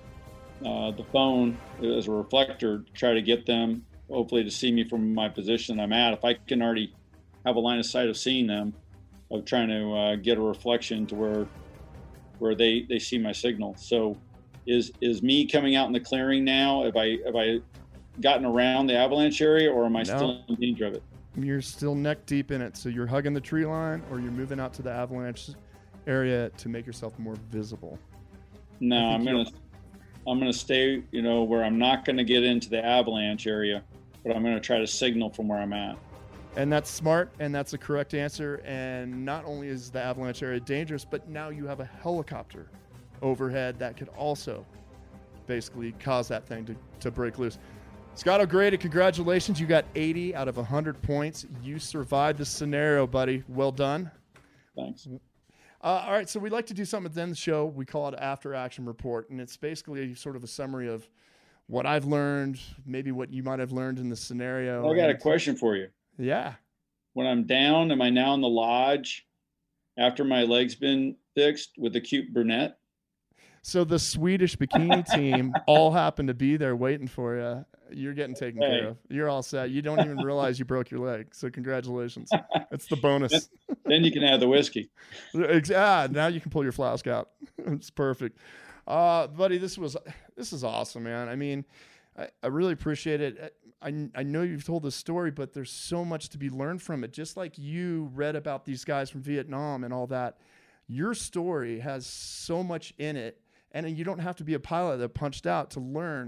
phone as a reflector to try to get them, hopefully, to see me from my position I'm at. If I can already have a line of sight of seeing them, of trying to get a reflection to where they see my signal. So is me coming out in the clearing now? Have I gotten around the avalanche area, or am I still in danger of it? You're still neck deep in it. So you're hugging the tree line, or you're moving out to the avalanche area to make yourself more visible. No, I'm gonna stay, where I'm not gonna get into the avalanche area, but I'm gonna try to signal from where I'm at. And that's smart, and that's a correct answer. And not only is the avalanche area dangerous, but now you have a helicopter overhead that could also basically cause that thing to break loose. Scott O'Grady, congratulations. You got 80 out of 100 points. You survived this scenario, buddy. Well done. Thanks. All right, so we like to do something at the end of the show. We call it After Action Report, and it's basically sort of a summary of what I've learned, maybe what you might have learned in the scenario. I got a question for you. Yeah. When I'm down, am I now in the lodge after my leg's been fixed with a cute brunette? So the Swedish bikini team all happen to be there waiting for you. You're getting taken care of. You're all set. You don't even realize you broke your leg. So congratulations. That's the bonus. Then you can have the whiskey. Now you can pull your flask out. It's perfect. Buddy, this is awesome, man. I mean, I really appreciate it. I know you've told this story, but there's so much to be learned from it. Just like you read about these guys from Vietnam and all that, your story has so much in it. And you don't have to be a pilot that punched out to learn.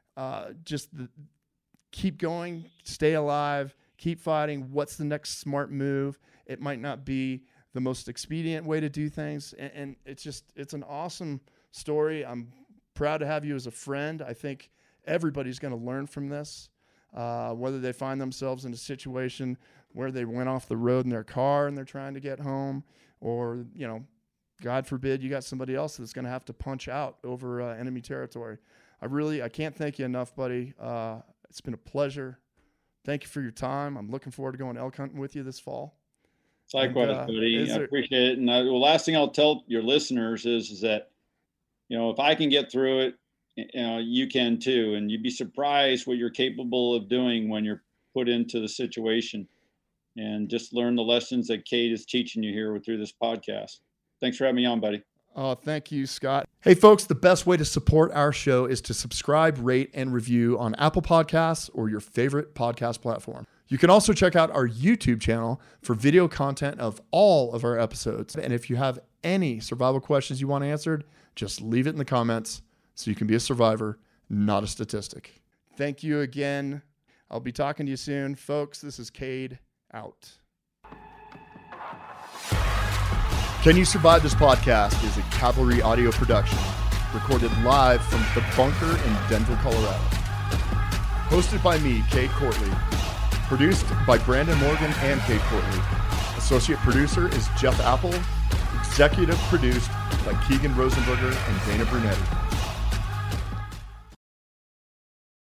Keep going, stay alive, keep fighting. What's the next smart move? It might not be the most expedient way to do things. And it's an awesome story. I'm proud to have you as a friend. I think everybody's going to learn from this, whether they find themselves in a situation where they went off the road in their car and they're trying to get home, or, God forbid, you got somebody else that's going to have to punch out over enemy territory. I can't thank you enough, buddy. It's been a pleasure. Thank you for your time. I'm looking forward to going elk hunting with you this fall. Likewise, buddy. I appreciate it. And the last thing I'll tell your listeners is that, if I can get through it, you can too. And you'd be surprised what you're capable of doing when you're put into the situation. And just learn the lessons that Kate is teaching you here through this podcast. Thanks for having me on, buddy. Oh, thank you, Scott. Hey, folks, the best way to support our show is to subscribe, rate, and review on Apple Podcasts or your favorite podcast platform. You can also check out our YouTube channel for video content of all of our episodes. And if you have any survival questions you want answered, just leave it in the comments so you can be a survivor, not a statistic. Thank you again. I'll be talking to you soon. Folks, this is Cade out. Can You Survive This Podcast is a Cavalry audio production, recorded live from the bunker in Denver, Colorado. Hosted by me, Cade Courtley. Produced by Brandon Morgan and Cade Courtley. Associate producer is Jeff Apple. Executive produced by Keegan Rosenberger and Dana Brunetti.